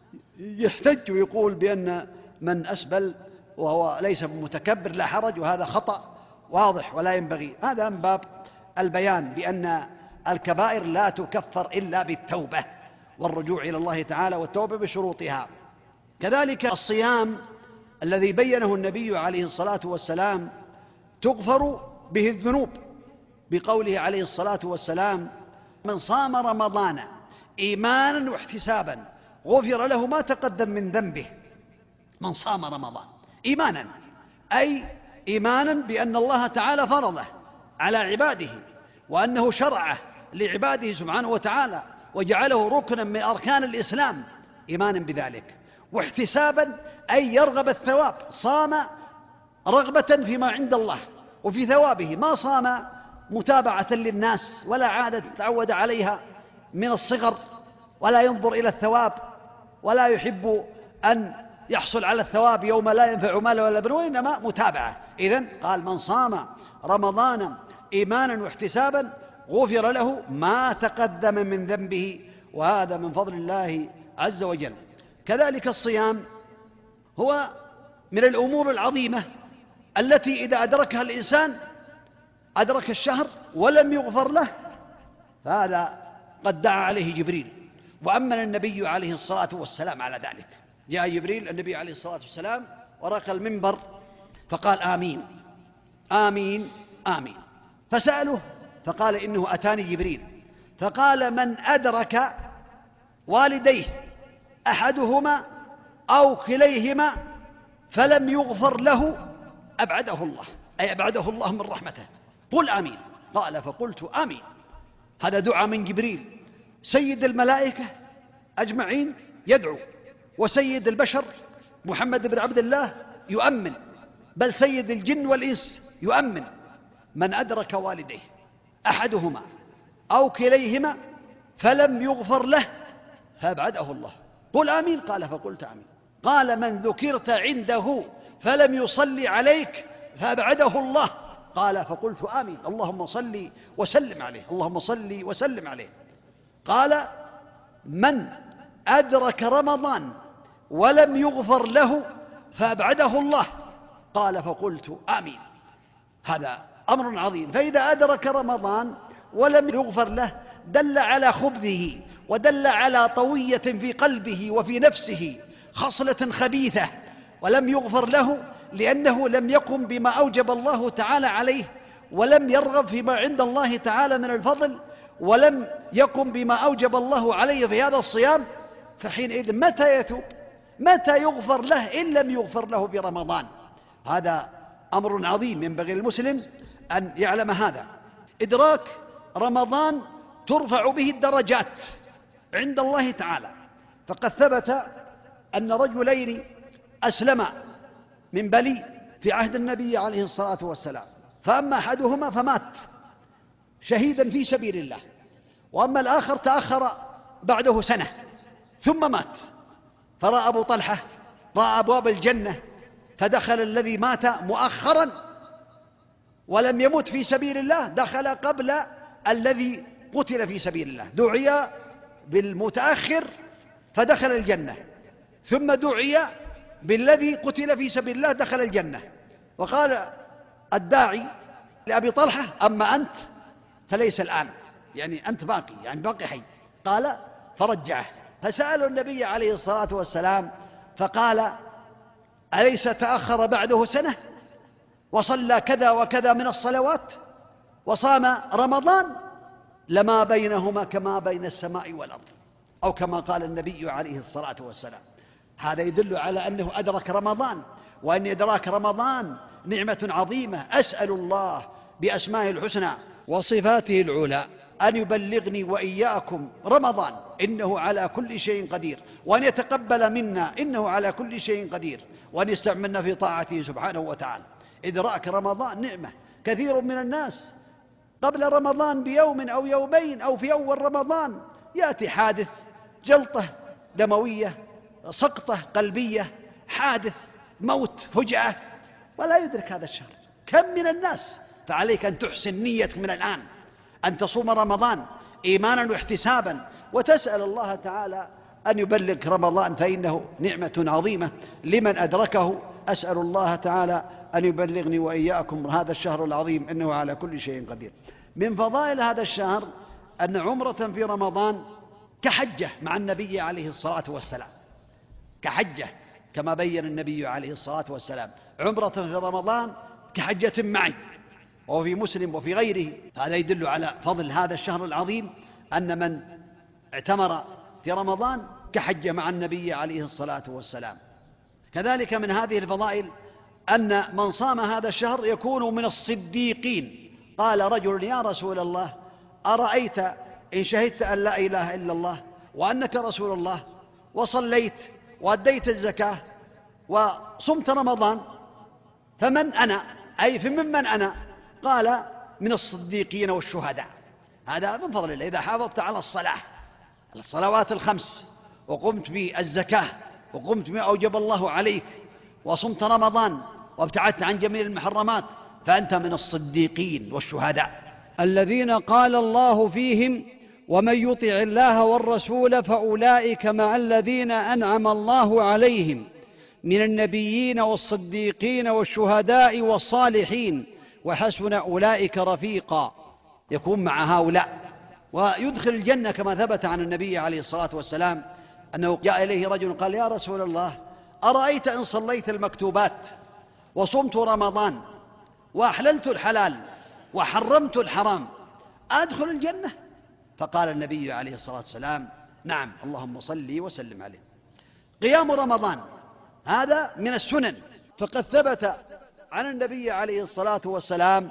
يحتج ويقول بأن من أسبل وهو ليس متكبر لا حرج، وهذا خطأ واضح ولا ينبغي. هذا من باب البيان بأن الكبائر لا تكفر إلا بالتوبة والرجوع إلى الله تعالى والتوبة بشروطها. كذلك الصيام الذي بينه النبي عليه الصلاة والسلام تغفر به الذنوب، بقوله عليه الصلاة والسلام: من صام رمضان إيمانا واحتسابا غفر له ما تقدم من ذنبه. من صام رمضان إيمانا، أي إيمانا بأن الله تعالى فرضه على عباده وأنه شرعه لعباده سبحانه وتعالى وجعله ركنا من أركان الإسلام، إيمانا بذلك. واحتسابا أي يرغب الثواب، صام رغبة فيما عند الله وفي ثوابه، ما صام متابعة للناس ولا عادة تعود عليها من الصغر، ولا ينظر إلى الثواب ولا يحب أن يحصل على الثواب يوم لا ينفع مال ولا بنون، إنما متابعة. إذن قال: من صام رمضان إيمانا واحتسابا غفر له ما تقدم من ذنبه، وهذا من فضل الله عز وجل. كذلك الصيام هو من الأمور العظيمة التي إذا أدركها الإنسان أدرك الشهر ولم يغفر له، فهذا قد دعا عليه جبريل وأمن النبي عليه الصلاة والسلام على ذلك. جاء جبريل النبي عليه الصلاة والسلام ورق المنبر فقال: آمين آمين آمين. فسأله فقال: إنه أتاني جبريل فقال: من أدرك والديه أحدهما أو كليهما فلم يغفر له أبعده الله، أي أبعده الله من رحمته. قل آمين. قال: فقلت آمين. هذا دعاء من جبريل، سيد الملائكة أجمعين يدعو، وسيد البشر محمد بن عبد الله يؤمن، بل سيد الجن والإنس يؤمن: من أدرك والديه أحدهما أو كليهما فلم يغفر له فأبعده الله. قل آمين. قال: فقلت آمين. قال: من ذكرت عنده فلم يصلي عليك فأبعده الله. قال: فقلت آمين. اللهم صل وسلم عليه، اللهم صل وسلم عليه. قال: من أدرك رمضان ولم يغفر له فأبعده الله. قال: فقلت آمين. هذا أمر عظيم. فإذا أدرك رمضان ولم يغفر له دل على خبثه ودل على طوية في قلبه وفي نفسه خصلة خبيثة، ولم يغفر له لأنه لم يقم بما أوجب الله تعالى عليه، ولم يرغب فيما عند الله تعالى من الفضل، ولم يقم بما أوجب الله عليه في هذا الصيام، فحينئذ متى يتوب؟ متى يغفر له إن لم يغفر له برمضان؟ هذا أمر عظيم ينبغي للمسلم أن يعلم هذا. إدراك رمضان ترفع به الدرجات عند الله تعالى، فقد ثبت أن رجلين أسلما من بلي في عهد النبي عليه الصلاة والسلام، فأما أحدهما فمات شهيدا في سبيل الله، وأما الآخر تأخر بعده سنة ثم مات، فرأى أبو طلحة رأى أبواب الجنة، فدخل الذي مات مؤخرا ولم يمت في سبيل الله، دخل قبل الذي قتل في سبيل الله، دعي بالمتأخر فدخل الجنة، ثم دعي بالذي قتل في سبيل الله دخل الجنة. وقال الداعي لأبي طلحة: أما أنت فليس الآن، يعني أنت باقي، يعني باقي حي. قال فرجعه، فسأل النبي عليه الصلاة والسلام فقال: أليس تأخر بعده سنة وصلى كذا وكذا من الصلوات وصام رمضان؟ لما بينهما كما بين السماء والأرض، أو كما قال النبي عليه الصلاة والسلام. هذا يدل على أنه أدرك رمضان، وأن إدراك رمضان نعمة عظيمة. أسأل الله بأسمائه الحسنى وصفاته العلى أن يبلغني وإياكم رمضان إنه على كل شيء قدير، وأن يتقبل منا إنه على كل شيء قدير، وأن يستعملنا في طاعته سبحانه وتعالى. إدراك رمضان نعمة. كثير من الناس قبل رمضان بيوم أو يومين أو في أول رمضان يأتي حادث، جلطة دموية، سقطة قلبية، حادث موت فجأة، ولا يدرك هذا الشهر. كم من الناس. فعليك أن تحسن نيتك من الآن أن تصوم رمضان إيمانا واحتسابا، وتسأل الله تعالى أن يبلغ رمضان، فإنه نعمة عظيمة لمن أدركه. أسأل الله تعالى أن يبلغني وإياكم هذا الشهر العظيم إنه على كل شيء قدير. من فضائل هذا الشهر أن عمرة في رمضان كحجة مع النبي عليه الصلاة والسلام، كحجة كما بين النبي عليه الصلاة والسلام: عمرة في رمضان كحجة معي، وفي مسلم وفي غيره. هذا يدل على فضل هذا الشهر العظيم، أن من اعتمر في رمضان كحجة مع النبي عليه الصلاة والسلام. كذلك من هذه الفضائل أن من صام هذا الشهر يكون من الصديقين. قال رجل: يا رسول الله، أرأيت إن شهدت أن لا إله إلا الله وأنك رسول الله، وصليت وأديت الزكاة وصمت رمضان، فمن أنا؟ أي فممن أنا؟ قال: من الصديقين والشهداء. هذا من فضل الله. إذا حافظت على الصلاة، الصلوات الخمس، وقمت بالزكاة، وقمت بما أوجب الله عليك، وصمت رمضان، وابتعدت عن جميع المحرمات، فأنت من الصديقين والشهداء الذين قال الله فيهم: ومن يطع الله والرسول فأولئك مع الذين أنعم الله عليهم من النبيين والصديقين والشهداء والصالحين وحسن أولئك رفيقا. يكون مع هؤلاء ويدخل الجنة، كما ثبت عن النبي عليه الصلاة والسلام أنه جاء إليه رجل قال: يا رسول الله، أرأيت إن صليت المكتوبات وصمت رمضان وأحللت الحلال وحرمت الحرام أدخل الجنة؟ فقال النبي عليه الصلاة والسلام: نعم، اللهم صل وسلم عليه. قيام رمضان هذا من السنن، فقد ثبت عن النبي عليه الصلاة والسلام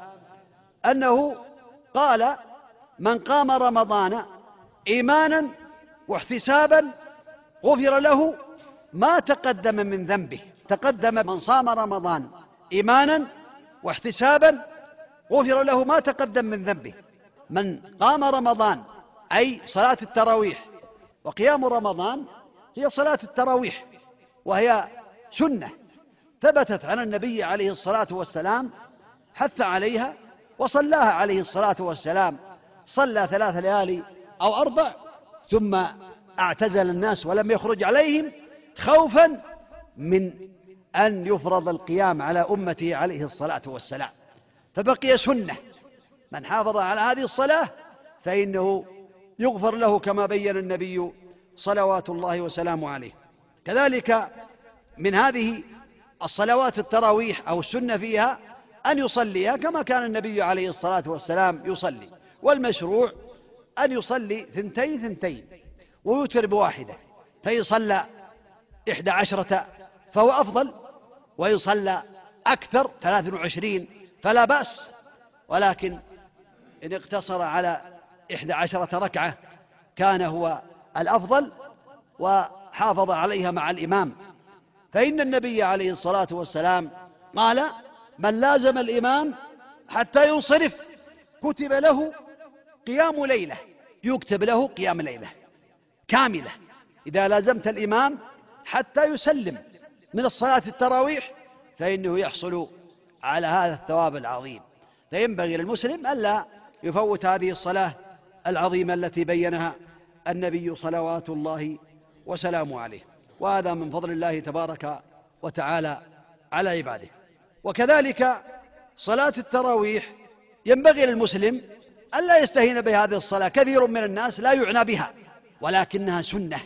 أنه قال: من قام رمضان إيمانا واحتسابا غفر له ما تقدم من ذنبه. تقدم: من صام رمضان إيمانا واحتسابا غفر له ما تقدم من ذنبه. من قام رمضان أي صلاة التراويح، وقيام رمضان هي صلاة التراويح، وهي سنة ثبتت عن النبي عليه الصلاة والسلام، حث عليها وصلاها عليه الصلاة والسلام. صلى ثلاث ليالي أو أربع ثم اعتزل الناس ولم يخرج عليهم خوفا من أن يفرض القيام على أمته عليه الصلاة والسلام، فبقي سنة. من حافظ على هذه الصلاة فإنه يغفر له كما بين النبي صلوات الله وسلامه عليه. كذلك من هذه الصلوات التراويح أو السنة فيها أن يصليها كما كان النبي عليه الصلاة والسلام يصلي، والمشروع أن يصلي ثنتين ثنتين ويوتر بواحدة، فإن صلى إحدى عشرة فهو أفضل، وإن صلى أكثر ثلاث وعشرين فلا بأس، ولكن إن اقتصر على إحدى عشرة ركعة كان هو الأفضل وحافظ عليها مع الإمام، فإن النبي عليه الصلاة والسلام قال: من لازم الإمام حتى ينصرف كتب له قيام ليلة، يكتب له قيام ليلة كاملة إذا لازمت الإمام حتى يسلم من الصلاة التراويح، فإنه يحصل على هذا الثواب العظيم. فينبغي للمسلم ألا يفوت هذه الصلاة العظيمة التي بينها النبي صلوات الله وسلامه عليه، وهذا من فضل الله تبارك وتعالى على عباده. وكذلك صلاة التراويح ينبغي للمسلم ألا يستهين بهذه الصلاة، كثير من الناس لا يعنى بها ولكنها سنة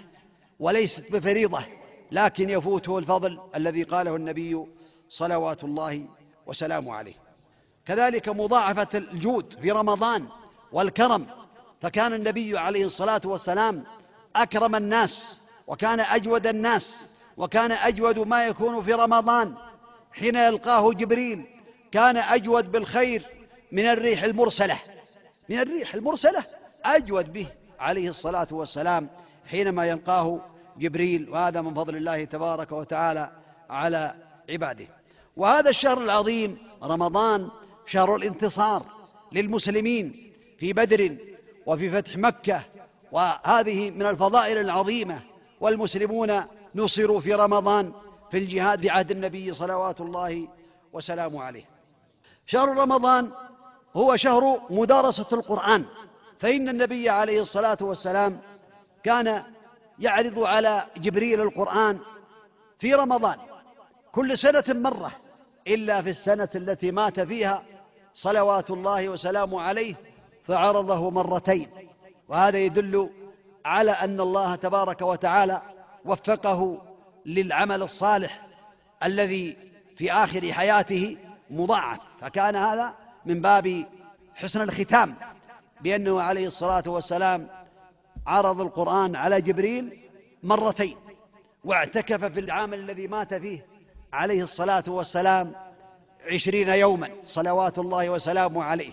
وليست بفريضة، لكن يفوته الفضل الذي قاله النبي صلوات الله وسلامه عليه. كذلك مضاعفة الجود في رمضان والكرم، فكان النبي عليه الصلاة والسلام أكرم الناس وكان أجود الناس، وكان أجود ما يكون في رمضان حين يلقاه جبريل، كان أجود بالخير من الريح المرسلة، من الريح المرسلة أجود به عليه الصلاة والسلام حينما يلقاه جبريل، وهذا من فضل الله تبارك وتعالى على عباده. وهذا الشهر العظيم رمضان شهر الانتصار للمسلمين في بدر وفي فتح مكة، وهذه من الفضائل العظيمة، والمسلمون نصروا في رمضان في الجهاد في عهد النبي صلوات الله وسلامه عليه. شهر رمضان هو شهر مدارسة القرآن، فإن النبي عليه الصلاة والسلام كان يعرض على جبريل القرآن في رمضان كل سنة مرة، إلا في السنة التي مات فيها صلوات الله وسلامه عليه فعرضه مرتين، وهذا يدل على أن الله تبارك وتعالى وفقه للعمل الصالح الذي في آخر حياته مضاعف، فكان هذا من باب حسن الختام، بأنه عليه الصلاة والسلام عرض القرآن على جبريل مرتين، واعتكف في العام الذي مات فيه عليه الصلاة والسلام عشرين يوما صلوات الله وسلامه عليه،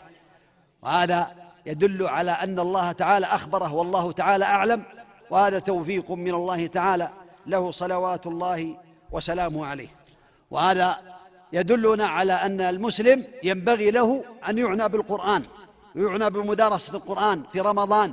وهذا يدل على أن الله تعالى أخبره والله تعالى أعلم، وهذا توفيق من الله تعالى له صلوات الله وسلامه عليه. وهذا يدلنا على أن المسلم ينبغي له أن يعنى بالقرآن ويعنى بمدارسة القرآن في رمضان،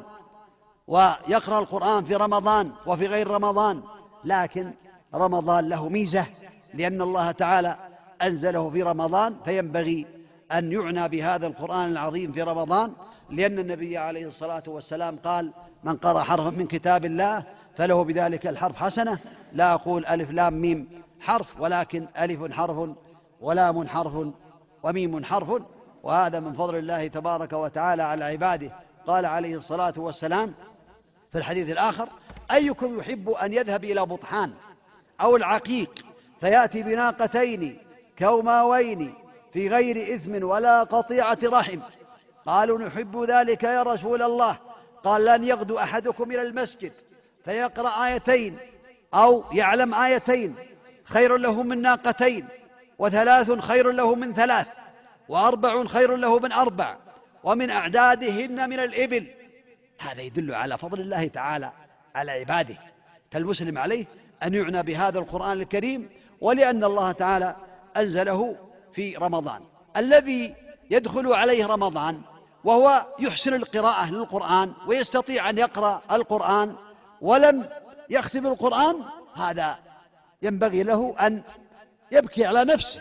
ويقرأ القرآن في رمضان وفي غير رمضان، لكن رمضان له ميزة لأن الله تعالى أنزله في رمضان، فينبغي أن يعنى بهذا القرآن العظيم في رمضان، لأن النبي عليه الصلاة والسلام قال: من قرأ حرفا من كتاب الله فله بذلك الحرف حسنة، لا أقول ألف لام ميم حرف، ولكن ألف حرف ولام حرف وميم حرف، وهذا من فضل الله تبارك وتعالى على عباده. قال عليه الصلاة والسلام في الحديث الآخر: أيكم يحب أن يذهب إلى بطحان أو العقيق فيأتي بناقتين كوماوين في غير إثم ولا قطيعة رحم؟ قالوا: نحب ذلك يا رسول الله. قال: لن يغدو أحدكم إلى المسجد فيقرأ آيتين أو يعلم آيتين خير له من ناقتين، وثلاث خير له من ثلاث، وأربع خير له من أربع، ومن أعدادهن من الإبل. هذا يدل على فضل الله تعالى على عباده، فالمسلم عليه أن يعنى بهذا القرآن الكريم، ولأن الله تعالى أنزله في رمضان. الذي يدخل عليه رمضان وهو يحسن القراءة للقرآن ويستطيع أن يقرأ القرآن ولم يختم القرآن، هذا ينبغي له أن يبكي على نفسه.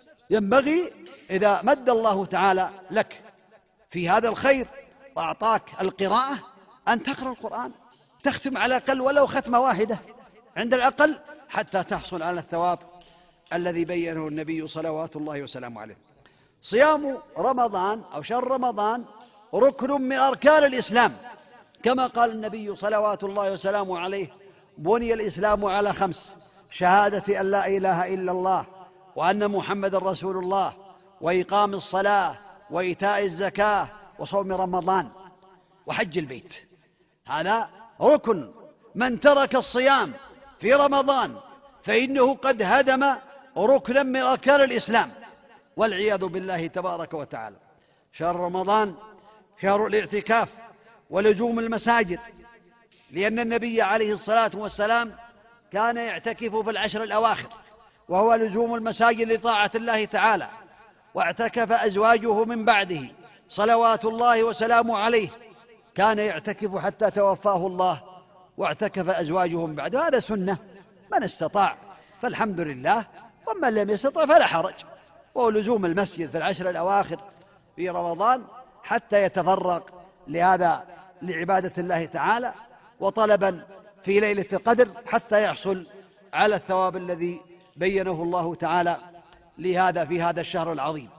ينبغي إذا مد الله تعالى لك في هذا الخير وأعطاك القراءة أن تقرأ القرآن، تختم على الأقل ولو ختمة واحدة عند الأقل، حتى تحصل على الثواب الذي بينه النبي صلوات الله وسلامه عليه. صيام رمضان أو شهر رمضان ركن من أركان الإسلام، كما قال النبي صلوات الله وسلامه عليه: بني الإسلام على خمس: شهادة أن لا إله إلا الله وأن محمد رسول الله، وإقام الصلاة، وإيتاء الزكاة، وصوم رمضان، وحج البيت. هذا ركن. من ترك الصيام في رمضان فإنه قد هدم ركنا من أركان الإسلام، والعياذ بالله تبارك وتعالى. شهر رمضان شهر الاعتكاف ولزوم المساجد، لأن النبي عليه الصلاة والسلام كان يعتكف في العشر الأواخر، وهو لزوم المساجد لطاعة الله تعالى. واعتكف أزواجه من بعده صلوات الله وسلامه عليه، كان يعتكف حتى توفاه الله، واعتكف أزواجه من بعده. هذا سنة، من استطاع فالحمد لله، ومن لم يستطع فلا حرج. وهو لزوم المسجد في العشر الأواخر في رمضان حتى يتفرغ لهذا لعبادة الله تعالى، وطلبا في ليلة القدر حتى يحصل على الثواب الذي بينه الله تعالى لهذا في هذا الشهر العظيم.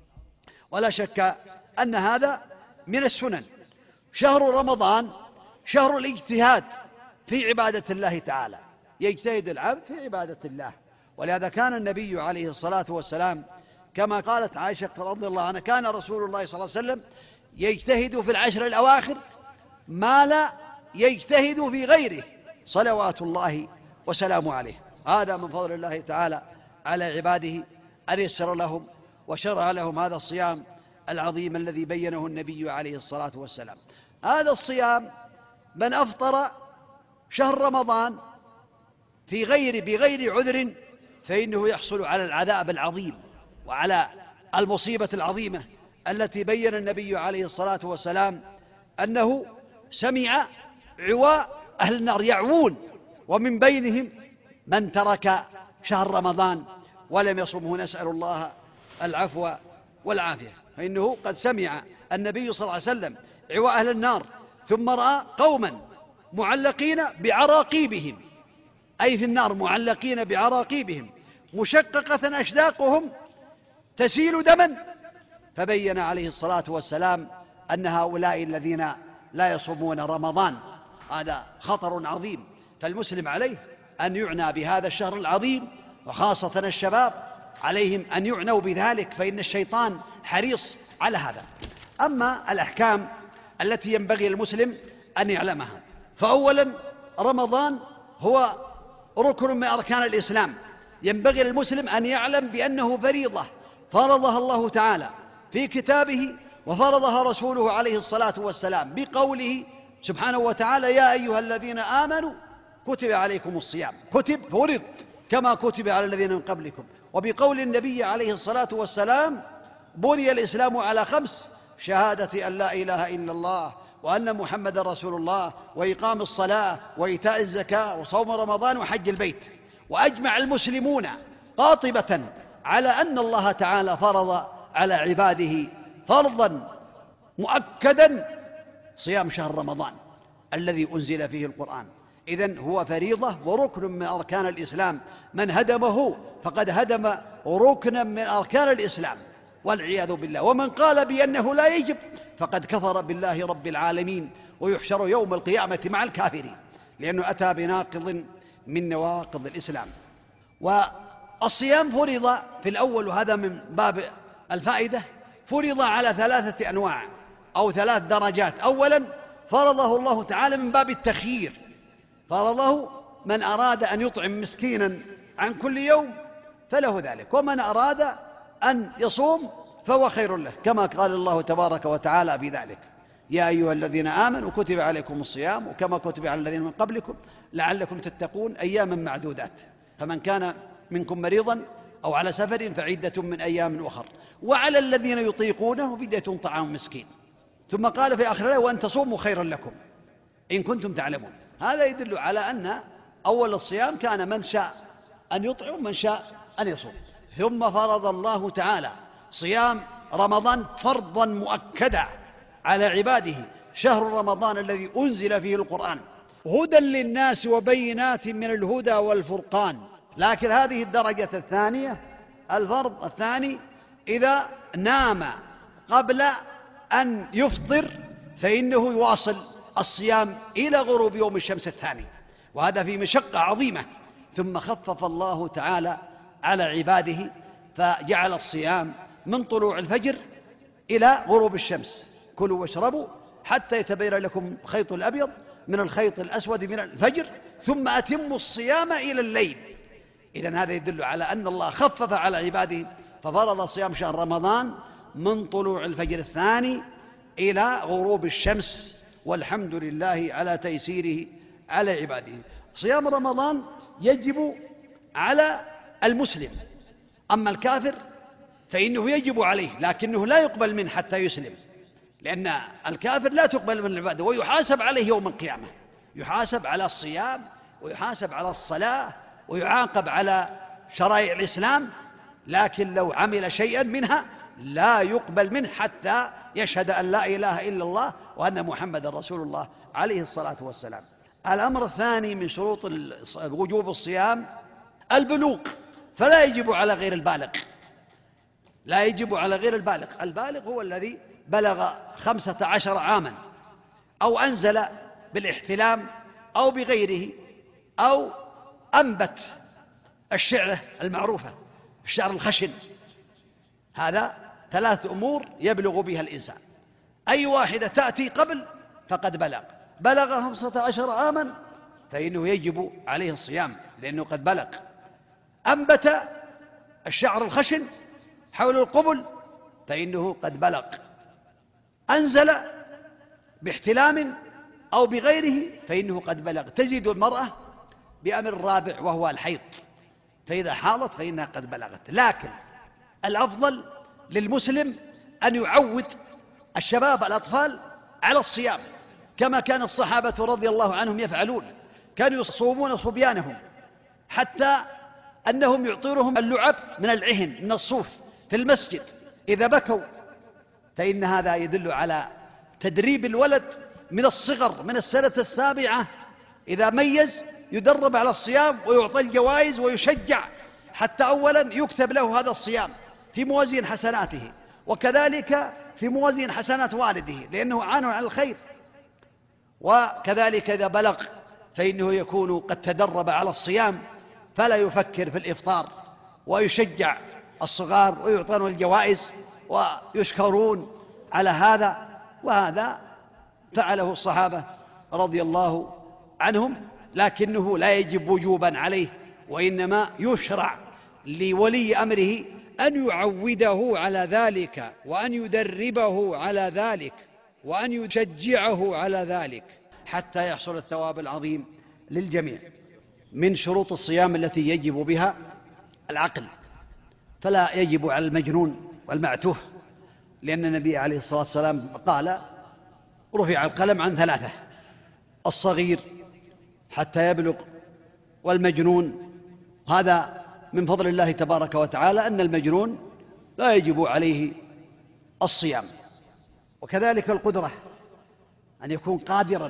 ولا شك أن هذا من السنن. شهر رمضان شهر الاجتهاد في عبادة الله تعالى، يجتهد العبد في عبادة الله. ولهذا كان النبي عليه الصلاة والسلام كما قالت عائشة رضي الله عنها: كان رسول الله صلى الله عليه وسلم يجتهد في العشر الأواخر ما لا يجتهد في غيره صلوات الله وسلامه عليه. هذا من فضل الله تعالى على عباده أن يسر لهم وشرع لهم هذا الصيام العظيم الذي بينه النبي عليه الصلاة والسلام. هذا الصيام من أفطر شهر رمضان في غير بغير عذر فإنه يحصل على العذاب العظيم وعلى المصيبة العظيمة التي بين النبي عليه الصلاة والسلام أنه سمع عواء أهل النار يعوون، ومن بينهم من ترك شهر رمضان ولم يصمه، نسأل الله العفو والعافية. فإنه قد سمع النبي صلى الله عليه وسلم عواء أهل النار، ثم رأى قوما معلقين بعراقيبهم، أي في النار معلقين بعراقيبهم مشققة أشداقهم تسيل دما، فبين عليه الصلاة والسلام أن هؤلاء الذين لا يصومون رمضان. هذا خطر عظيم، فالمسلم عليه أن يعنى بهذا الشهر العظيم، وخاصة الشباب عليهم أن يعنوا بذلك، فإن الشيطان حريص على هذا. أما الأحكام التي ينبغي المسلم أن يعلمها، فأولا رمضان هو ركن من أركان الإسلام، ينبغي للمسلم أن يعلم بأنه فريضة فرضها الله تعالى في كتابه، وفرضها رسوله عليه الصلاة والسلام بقوله سبحانه وتعالى: يا أيها الذين آمنوا كتب عليكم الصيام، كتب فرض كما كتب على الذين من قبلكم. وبقول النبي عليه الصلاة والسلام: بني الإسلام على خمس: شهادة أن لا إله إلا الله وأن محمد رسول الله، وإقام الصلاة، وإيتاء الزكاة، وصوم رمضان، وحج البيت. وأجمع المسلمون قاطبة على أن الله تعالى فرض على عباده فرضا مؤكدا صيام شهر رمضان الذي أنزل فيه القرآن. إذن هو فريضة وركن من أركان الإسلام، من هدمه فقد هدم ركنا من أركان الإسلام والعياذ بالله. ومن قال بأنه لا يجب فقد كفر بالله رب العالمين، ويحشر يوم القيامة مع الكافرين، لأنه أتى بناقض من نواقض الإسلام. والصيام فرض في الأول، وهذا من باب الفائدة، فرض على ثلاثة أنواع أو ثلاث درجات. أولا فرضه الله تعالى من باب التخيير، فرضه من أراد أن يطعم مسكينا عن كل يوم فله ذلك، ومن أراد أن يصوم فهو خير له، كما قال الله تبارك وتعالى في ذلك: يا أيها الذين آمنوا كتب عليكم الصيام وكما كتب على الذين من قبلكم لعلكم تتقون أياما معدودات، فمن كان منكم مريضا أو على سفر فعدة من أيام أخر، وعلى الذين يطيقونه فدية طعام مسكين. ثم قال في آخر الآية: وأن تصوموا خيرا لكم إن كنتم تعلمون. هذا يدل على أن أول الصيام كان من شاء أن يطعم ومن شاء أن يصوم. ثم فرض الله تعالى صيام رمضان فرضا مؤكدا على عباده، شهر رمضان الذي أنزل فيه القرآن هدى للناس وبينات من الهدى والفرقان. لكن هذه الدرجة الثانية، الفرض الثاني، إذا نام قبل أن يفطر فإنه يواصل الصيام إلى غروب يوم الشمس الثاني، وهذا في مشقة عظيمة. ثم خفف الله تعالى على عباده فجعل الصيام من طلوع الفجر إلى غروب الشمس. كلوا واشربوا حتى يتبين لكم الخيط الأبيض من الخيط الأسود من الفجر ثم أتموا الصيام إلى الليل. إذن هذا يدل على أن الله خفف على عباده ففرض صيام شهر رمضان من طلوع الفجر الثاني إلى غروب الشمس، والحمد لله على تيسيره على عباده. صيام رمضان يجب على المسلم، أما الكافر فإنه يجب عليه لكنه لا يقبل منه حتى يسلم، لأن الكافر لا تقبل من العبادة ويحاسب عليه يوم القيامة، يحاسب على الصيام ويحاسب على الصلاة ويعاقب على شرائع الإسلام، لكن لو عمل شيئا منها لا يقبل منه حتى يشهد أن لا إله إلا الله وأن محمد رسول الله عليه الصلاة والسلام. الأمر الثاني من شروط وجوب الصيام البلوغ، فلا يجب على غير البالغ، لا يجب على غير البالغ. البالغ هو الذي بلغ خمسة عشر عاما أو أنزل بالاحتلام أو بغيره أو أنبت الشعرة المعروفة الشعر الخشن. هذا ثلاث أمور يبلغ بها الإنسان، أي واحدة تأتي قبل فقد بلغ. بلغ خمسة عشر عاما فإنه يجب عليه الصيام لأنه قد بلغ. أنبت الشعر الخشن حول القبل فإنه قد بلغ. أنزل باحتلام أو بغيره فإنه قد بلغ. تزيد المرأة بأمر رابع وهو الحيض، فإذا حاضت فإنها قد بلغت. لكن الأفضل للمسلم أن يعود الشباب الأطفال على الصيام كما كان الصحابة رضي الله عنهم يفعلون، كانوا يصومون صبيانهم حتى أنهم يعطونهم اللعب من العهن من الصوف في المسجد إذا بكوا، فإن هذا يدل على تدريب الولد من الصغر من السنة السابعة، إذا ميز يدرب على الصيام ويعطى الجوائز ويشجع حتى أولا يكتب له هذا الصيام في موازين حسناته، وكذلك في موازين حسنات والده لأنه عان على الخير. وكذلك إذا بلغ فإنه يكون قد تدرب على الصيام فلا يفكر في الإفطار، ويشجع الصغار ويعطون الجوائز ويشكرون على هذا. وهذا فعله الصحابة رضي الله عنهم، لكنه لا يجب وجوبا عليه، وإنما يشرع لولي أمره أن يعوده على ذلك وأن يدربه على ذلك وأن يشجعه على ذلك حتى يحصل الثواب العظيم للجميع. من شروط الصيام التي يجب بها العقل، فلا يجب على المجنون والمعتوه، لأن النبي عليه الصلاة والسلام قال رفع القلم عن ثلاثة: الصغير حتى يبلغ والمجنون. هذا من فضل الله تبارك وتعالى أن المجنون لا يجب عليه الصيام. وكذلك القدرة، أن يكون قادرا،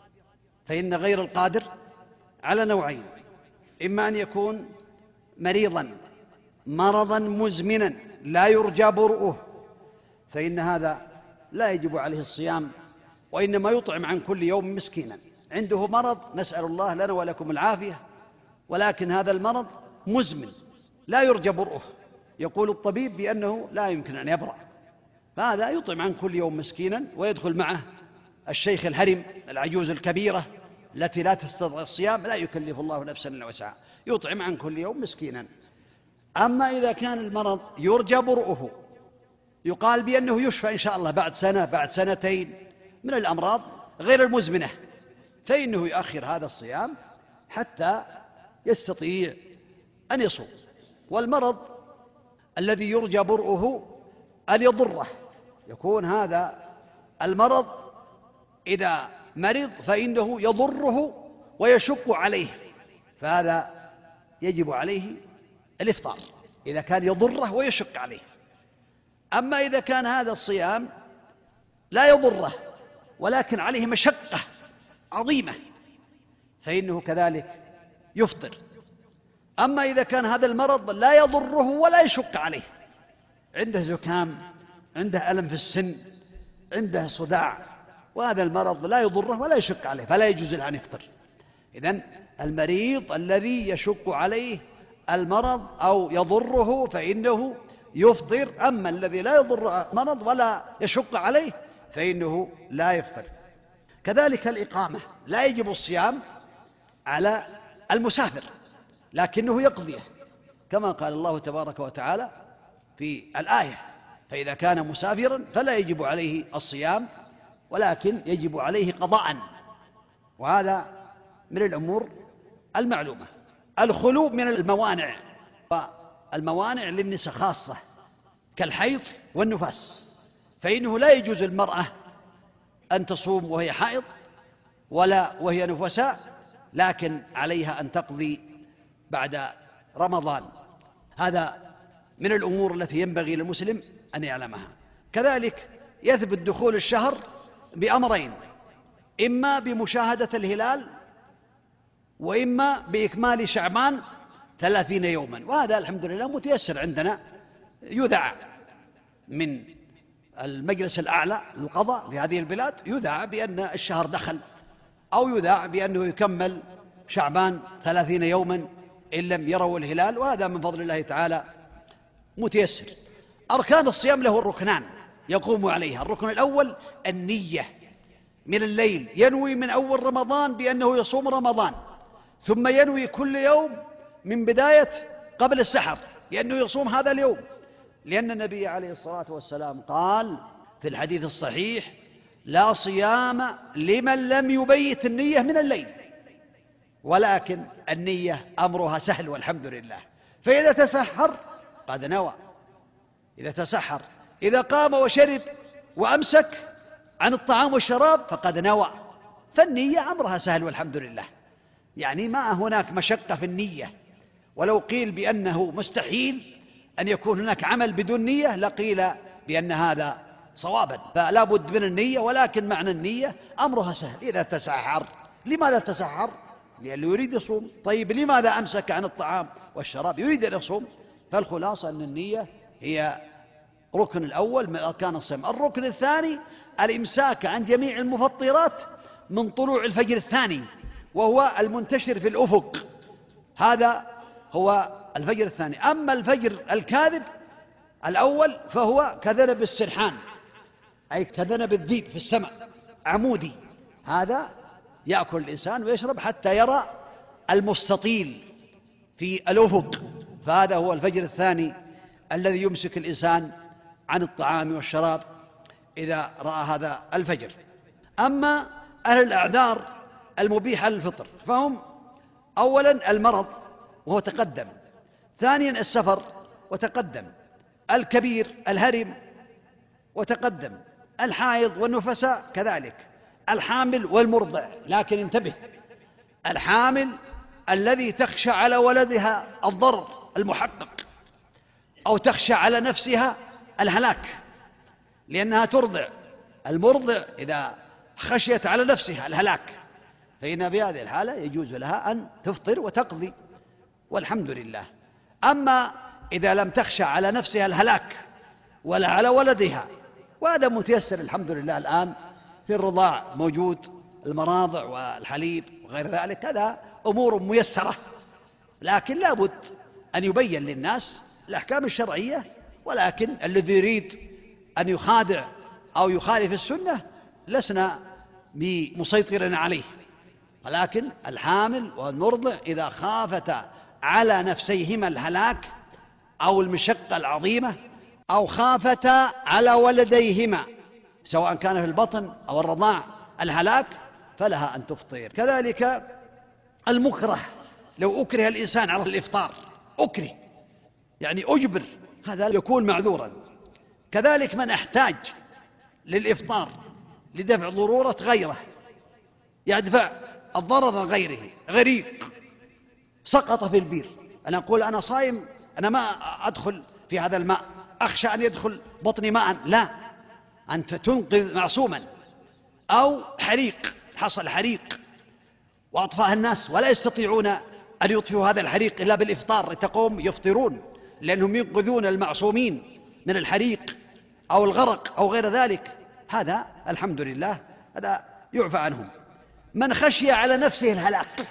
فإن غير القادر على نوعين: إما أن يكون مريضا مرضا مزمنا لا يرجى برؤه، فإن هذا لا يجب عليه الصيام، وإنما يطعم عن كل يوم مسكينا. عنده مرض نسأل الله لنا ولكم العافية، ولكن هذا المرض مزمن لا يرجى برؤه، يقول الطبيب بأنه لا يمكن أن يبرأ، فهذا يطعم عن كل يوم مسكينا، ويدخل معه الشيخ الهرم العجوز الكبيرة التي لا تستطيع الصيام، لا يكلف الله نفسا إلا وسعها، يطعم عن كل يوم مسكينا. أما إذا كان المرض يرجى برؤه، يقال بأنه يشفى إن شاء الله بعد سنة بعد سنتين من الأمراض غير المزمنة، فإنه يؤخر هذا الصيام حتى يستطيع أن يصوم. والمرض الذي يرجى برؤه أن يضره، يكون هذا المرض إذا مرض فإنه يضره ويشق عليه، فهذا يجب عليه الإفطار إذا كان يضره ويشق عليه. أما إذا كان هذا الصيام لا يضره ولكن عليه مشقة عظيمة فإنه كذلك يفطر. أما إذا كان هذا المرض لا يضره ولا يشق عليه، عنده زكام، عنده ألم في السن، عنده صداع وهذا المرض لا يضره ولا يشق عليه فلا يجوز له أن يفطر. إذن المريض الذي يشق عليه المرض أو يضره فإنه يفطر، أما الذي لا يضر مرض ولا يشق عليه فإنه لا يفطر. كذلك الإقامة لا يجب الصيام على المسافر لكنه يقضيه، كما قال الله تبارك وتعالى في الآية: فإذا كان مسافرا فلا يجب عليه الصيام ولكن يجب عليه قضاء، وهذا من الأمور المعلومة. الخلو من الموانع، والموانع للنساء خاصة كالحيض والنفاس، فإنه لا يجوز المرأة أن تصوم وهي حائض ولا وهي نفساء، لكن عليها أن تقضي بعد رمضان. هذا من الأمور التي ينبغي للمسلم أن يعلمها. كذلك يثبت دخول الشهر بأمرين: إما بمشاهدة الهلال وإما بإكمال شعبان ثلاثين يوما، وهذا الحمد لله متيسر عندنا. يذاع من المجلس الأعلى للقضاء في هذه البلاد، يذاع بأن الشهر دخل، أو يذاع بأنه يكمل شعبان ثلاثين يوما إن لم يروا الهلال، وهذا من فضل الله تعالى متيسر. أركان الصيام له الركنان يقوم عليها: الركن الأول النية من الليل، ينوي من أول رمضان بأنه يصوم رمضان، ثم ينوي كل يوم من بداية قبل السحر لأنه يصوم هذا اليوم، لأن النبي عليه الصلاة والسلام قال في الحديث الصحيح: لا صيام لمن لم يبيت النية من الليل. ولكن النية أمرها سهل والحمد لله، فإذا تسحر قد نوى، إذا تسحر، إذا قام وشرب وأمسك عن الطعام والشراب فقد نوى، فالنية أمرها سهل والحمد لله، يعني ما هناك مشقة في النية. ولو قيل بأنه مستحيل أن يكون هناك عمل بدون نية لقيل بأن هذا صوابا، فلا بد من النية، ولكن معنى النية أمرها سهل. إذا تسحر، لماذا تسحر؟ لأنه يريد يصوم. طيب لماذا أمسك عن الطعام والشراب؟ يريد أن يصوم. فالخلاصة أن النية هي ركن الأول من أركان الصيام. الركن الثاني الإمساك عن جميع المفطرات من طلوع الفجر الثاني، وهو المنتشر في الأفق، هذا هو الفجر الثاني. أما الفجر الكاذب الأول فهو كذنب السرحان، أي كذنب الذيب في السماء، عمودي، هذا يأكل الإنسان ويشرب حتى يرى المستطيل في الأفق، فهذا هو الفجر الثاني الذي يمسك الإنسان عن الطعام والشراب إذا رأى هذا الفجر. أما أهل الأعذار المبيحة للفطر فهم: أولا المرض وهو تقدم، ثانيا السفر وتقدم، الكبير الهرم وتقدم، الحائض والنفساء كذلك، الحامل والمرضع. لكن انتبه، الحامل الذي تخشى على ولدها الضرر المحقق أو تخشى على نفسها الهلاك لأنها ترضع، المرضع إذا خشيت على نفسها الهلاك فإن في هذه الحالة يجوز لها أن تفطر وتقضي والحمد لله. أما إذا لم تخشى على نفسها الهلاك ولا على ولدها، وهذا متيسر الحمد لله الآن في الرضاع، موجود المراضع والحليب وغير ذلك، هذا أمور ميسرة، لكن لا بد أن يبين للناس الأحكام الشرعية. ولكن الذي يريد أن يخادع أو يخالف السنة لسنا بمسيطرين عليه، ولكن الحامل والمرضع إذا خافتا على نفسيهما الهلاك أو المشقة العظيمة أو خافتا على ولديهما سواء كان في البطن أو الرضاع الهلاك فلها أن تفطر. كذلك المكره، لو أكره الإنسان على الإفطار، أكره يعني أجبر، هذا يكون معذورا. كذلك من احتاج للإفطار لدفع ضرورة غيره، يدفع الضرر غيره، غريق سقط في البير، أنا أقول أنا صائم، أنا ما أدخل في هذا الماء، أخشى أن يدخل بطني ماء، لا، أنت تنقذ معصوما. أو حريق، حصل حريق وأطفأ الناس ولا يستطيعون أن يطفئوا هذا الحريق إلا بالإفطار، تقوم يفطرون لأنهم ينقذون المعصومين من الحريق أو الغرق أو غير ذلك، هذا الحمد لله هذا يعفى عنهم. من خشي على نفسه الهلاك،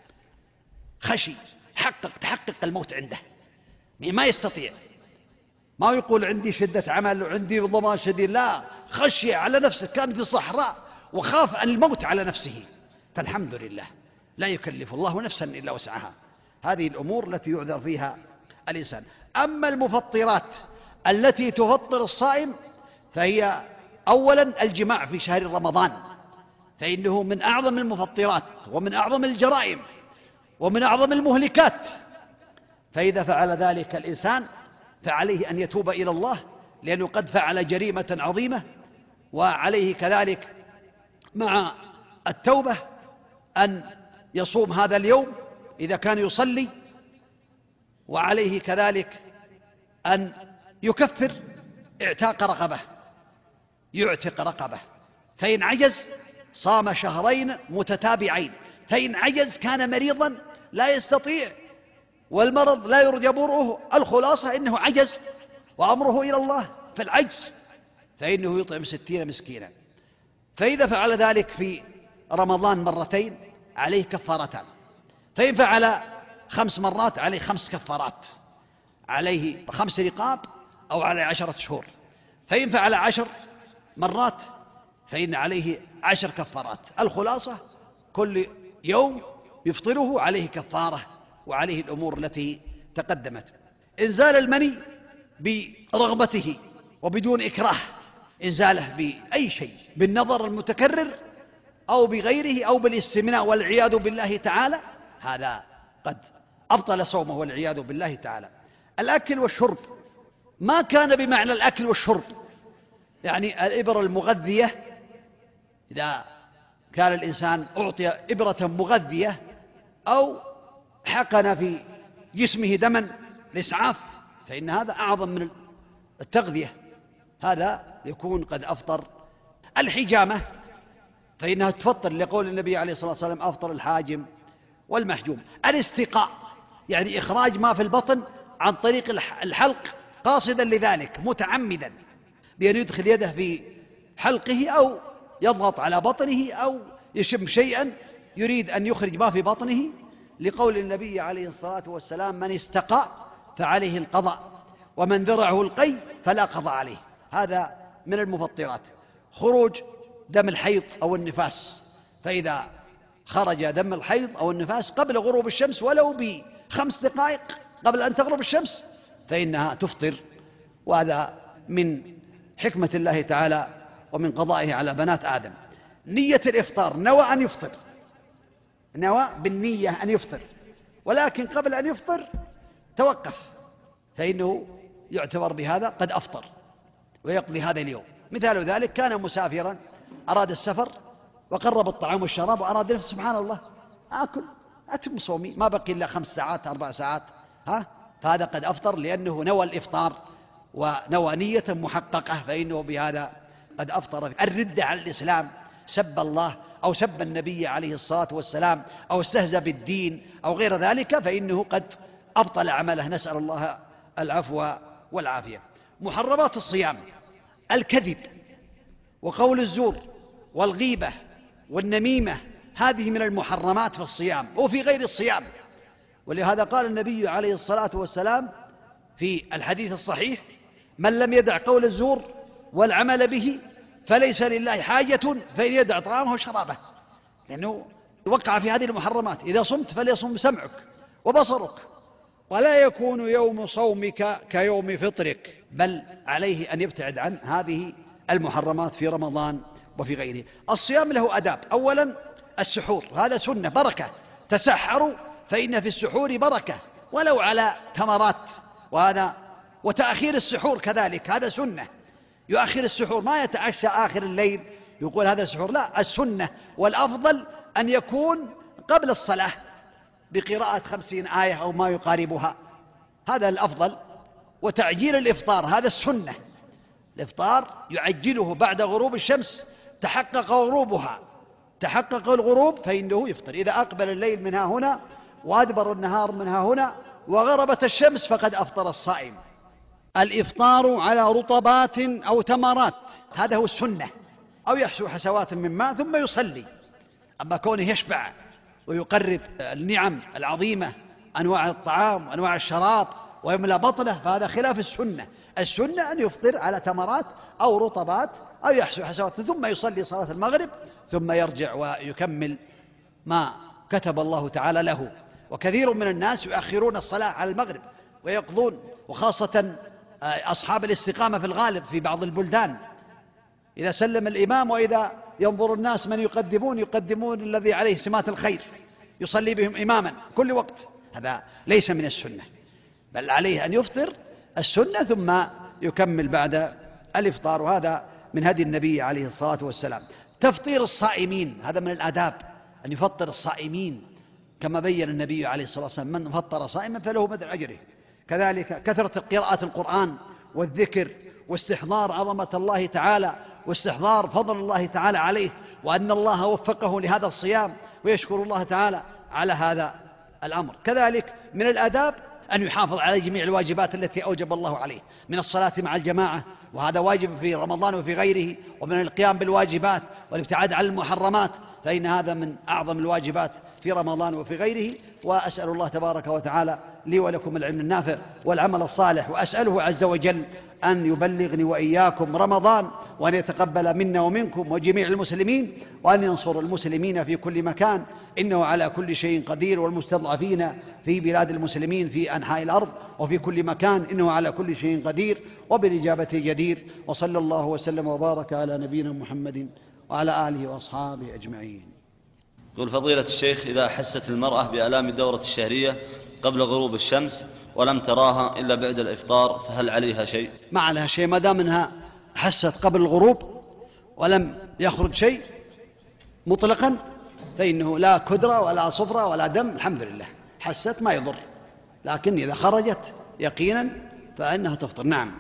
خشي، حقق تحقق الموت عنده، ما يستطيع، ما يقول عندي شدة عمل وعندي ضمان شديد، لا، خشي على نفسه، كان في صحراء وخاف أن الموت على نفسه، فالحمد لله لا يكلف الله نفسا إلا وسعها. هذه الأمور التي يعذر فيها الإنسان. أما المفطرات التي تفطر الصائم فهي أولا الجماع في شهر رمضان، فإنه من أعظم المفطرات ومن أعظم الجرائم ومن أعظم المهلكات، فإذا فعل ذلك الإنسان فعليه أن يتوب إلى الله، لأنه قد فعل جريمة عظيمة، وعليه كذلك مع التوبة أن يصوم هذا اليوم إذا كان يصلي، وعليه كذلك أن يكفر اعتاق رقبة، يعتق رقبة، فإن عجز صام شهرين متتابعين، فإن عجز كان مريضا لا يستطيع والمرض لا يرجى برؤه، الخلاصة إنه عجز وأمره إلى الله، فالعجز فإنه يطعم ستين مسكينا. فإذا فعل ذلك في رمضان مرتين عليه كفارتان، فإن فعل خمس مرات عليه خمس كفارات، عليه خمس رقاب أو عليه عشرة شهور، فإن فعل عشر مرات فإن عليه عشر كفارات. الخلاصة كل يوم يفطره عليه كفارة وعليه الأمور التي تقدمت. إنزال المني برغبته وبدون إكراه، إنزاله بأي شيء، بالنظر المتكرر أو بغيره أو بالاستمناء والعياذ بالله تعالى، هذا قد أبطل صومه والعياذ بالله تعالى. الأكل والشرب ما كان بمعنى الأكل والشرب، يعني الإبرة المغذية، إذا كان الإنسان أعطي إبرة مغذية أو حقن في جسمه دما لإسعاف فإن هذا أعظم من التغذية، هذا يكون قد أفطر. الحجامة فإنها تفطر لقول النبي عليه الصلاة والسلام أفطر الحاجم والمحجوم. الاستقاء يعني إخراج ما في البطن عن طريق الحلق قاصدا لذلك متعمدا، بأن يدخل يده في حلقه أو يضغط على بطنه أو يشم شيئا يريد أن يخرج ما في بطنه، لقول النبي عليه الصلاة والسلام من استقى فعليه القضاء ومن ذرعه القي فلا قضاء عليه. هذا من المفطرات. خروج دم الحيض أو النفاس، فإذا خرج دم الحيض أو النفاس قبل غروب الشمس ولو بخمس دقائق قبل أن تغرب الشمس فإنها تفطر، وهذا من حكمة الله تعالى ومن قضائه على بنات آدم. نية الإفطار، نوى أن يفطر، نوى بالنية أن يفطر، ولكن قبل أن يفطر توقف، فإنه يعتبر بهذا قد أفطر ويقضي هذا اليوم. مثال ذلك كان مسافرا أراد السفر وقرب الطعام والشراب وأراد نفسه سبحان الله آكل أتم صومي، ما بقي إلا خمس ساعات أربع ساعات، ها فهذا قد أفطر لأنه نوى الإفطار ونوى نية محققة، فإنه بهذا قد أفطر. الردة على الإسلام، سب الله أو سب النبي عليه الصلاة والسلام أو استهزأ بالدين أو غير ذلك فإنه قد أبطل عمله، نسأل الله العفو والعافية. محرمات الصيام: الكذب وقول الزور والغيبة والنميمة، هذه من المحرمات في الصيام وفي غير الصيام. ولهذا قال النبي عليه الصلاة والسلام في الحديث الصحيح: من لم يدع قول الزور والعمل به فليس لله حاجة فإن يدع طعامه وشرابه، لأنه وقع في هذه المحرمات. إذا صمت فليصم سمعك وبصرك، ولا يكون يوم صومك كيوم فطرك، بل عليه أن يبتعد عن هذه المحرمات في رمضان وفي غيره. الصيام له أداب. أولا السحور، هذا سنة بركة، تسحروا فإن في السحور بركة ولو على تمرات، وهذا وتأخير السحور كذلك هذا سنة، يؤخر السحور، ما يتعشى آخر الليل يقول هذا السحور، لا، السنة والأفضل أن يكون قبل الصلاة بقراءة خمسين آية أو ما يقاربها، هذا الأفضل. وتعجيل الإفطار هذا السنة، الإفطار يعجله بعد غروب الشمس، تحقق غروبها، تحقق الغروب فإنه يفطر. إذا أقبل الليل منها هنا وأدبر النهار منها هنا وغربت الشمس فقد أفطر الصائم. الإفطار على رطبات أو تمرات، هذا هو السنة، أو يحسو حسوات من ماء ثم يصلي. أما كونه يشبع ويقرب النعم العظيمة أنواع الطعام وأنواع الشراب ويملأ بطنه فهذا خلاف السنة. السنة أن يفطر على تمرات أو رطبات أو يحسو حسوات ثم يصلي صلاة المغرب ثم يرجع ويكمل ما كتب الله تعالى له. وكثير من الناس يؤخرون الصلاة على المغرب ويقضون، وخاصة أصحاب الاستقامة في الغالب في بعض البلدان إذا سلم الإمام وإذا ينظر الناس من يقدمون يقدمون الذي عليه سمات الخير يصلي بهم إماما كل وقت. هذا ليس من السنة، بل عليه أن يفطر السنة ثم يكمل بعد الإفطار، وهذا من هدي النبي عليه الصلاة والسلام. تفطير الصائمين هذا من الآداب، أن يفطر الصائمين كما بين النبي عليه الصلاة والسلام من فطر صائما فله مثل أجره. كذلك كثرة قراءة القرآن والذكر واستحضار عظمة الله تعالى واستحضار فضل الله تعالى عليه وأن الله وفقه لهذا الصيام ويشكر الله تعالى على هذا الأمر. كذلك من الآداب أن يحافظ على جميع الواجبات التي أوجب الله عليه من الصلاة مع الجماعة، وهذا واجب في رمضان وفي غيره، ومن القيام بالواجبات والابتعاد عن المحرمات، فإن هذا من أعظم الواجبات في رمضان وفي غيره. وأسأل الله تبارك وتعالى لي ولكم العلم النافع والعمل الصالح، وأسأله عز وجل أن يبلغني وإياكم رمضان، وأن يتقبل منا ومنكم وجميع المسلمين، وأن ينصر المسلمين في كل مكان، إنه على كل شيء قدير، والمستضعفين في بلاد المسلمين في أنحاء الأرض وفي كل مكان إنه على كل شيء قدير وبالإجابة جدير. وصلى الله وسلم وبارك على نبينا محمد وعلى آله وأصحابه أجمعين. يقول فضيلة الشيخ: إذا أحست المرأة بآلام الدورة الشهرية قبل غروب الشمس ولم تراها إلا بعد الإفطار فهل عليها شيء؟ ما عليها شيء ما دام أنها حست قبل الغروب ولم يخرج شيء مطلقا، فإنه لا كدرة ولا صفرة ولا دم، الحمد لله، حست ما يضر. لكن إذا خرجت يقينا فإنها تفطر. نعم.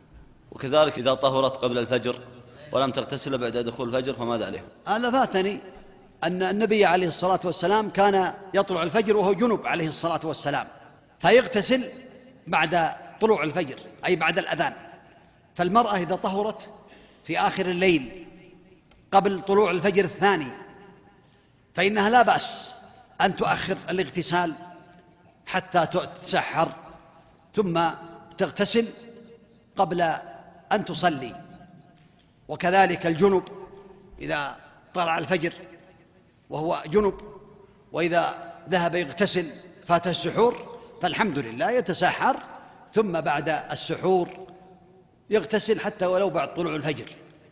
وكذلك إذا طهرت قبل الفجر ولم تغتسل بعد دخول الفجر فماذا عليه؟ أنا فاتني أن النبي عليه الصلاة والسلام كان يطلع الفجر وهو جنب عليه الصلاة والسلام، فيغتسل بعد طلوع الفجر أي بعد الأذان. فالمرأة إذا طهرت في آخر الليل قبل طلوع الفجر الثاني فإنها لا بأس أن تؤخر الاغتسال حتى تتسحر ثم تغتسل قبل أن تصلي. وكذلك الجنب إذا طلع الفجر وهو جنب وإذا ذهب يغتسل فات السحور فالحمد لله يتسحر ثم بعد السحور يغتسل حتى ولو بعد طلوع الفجر.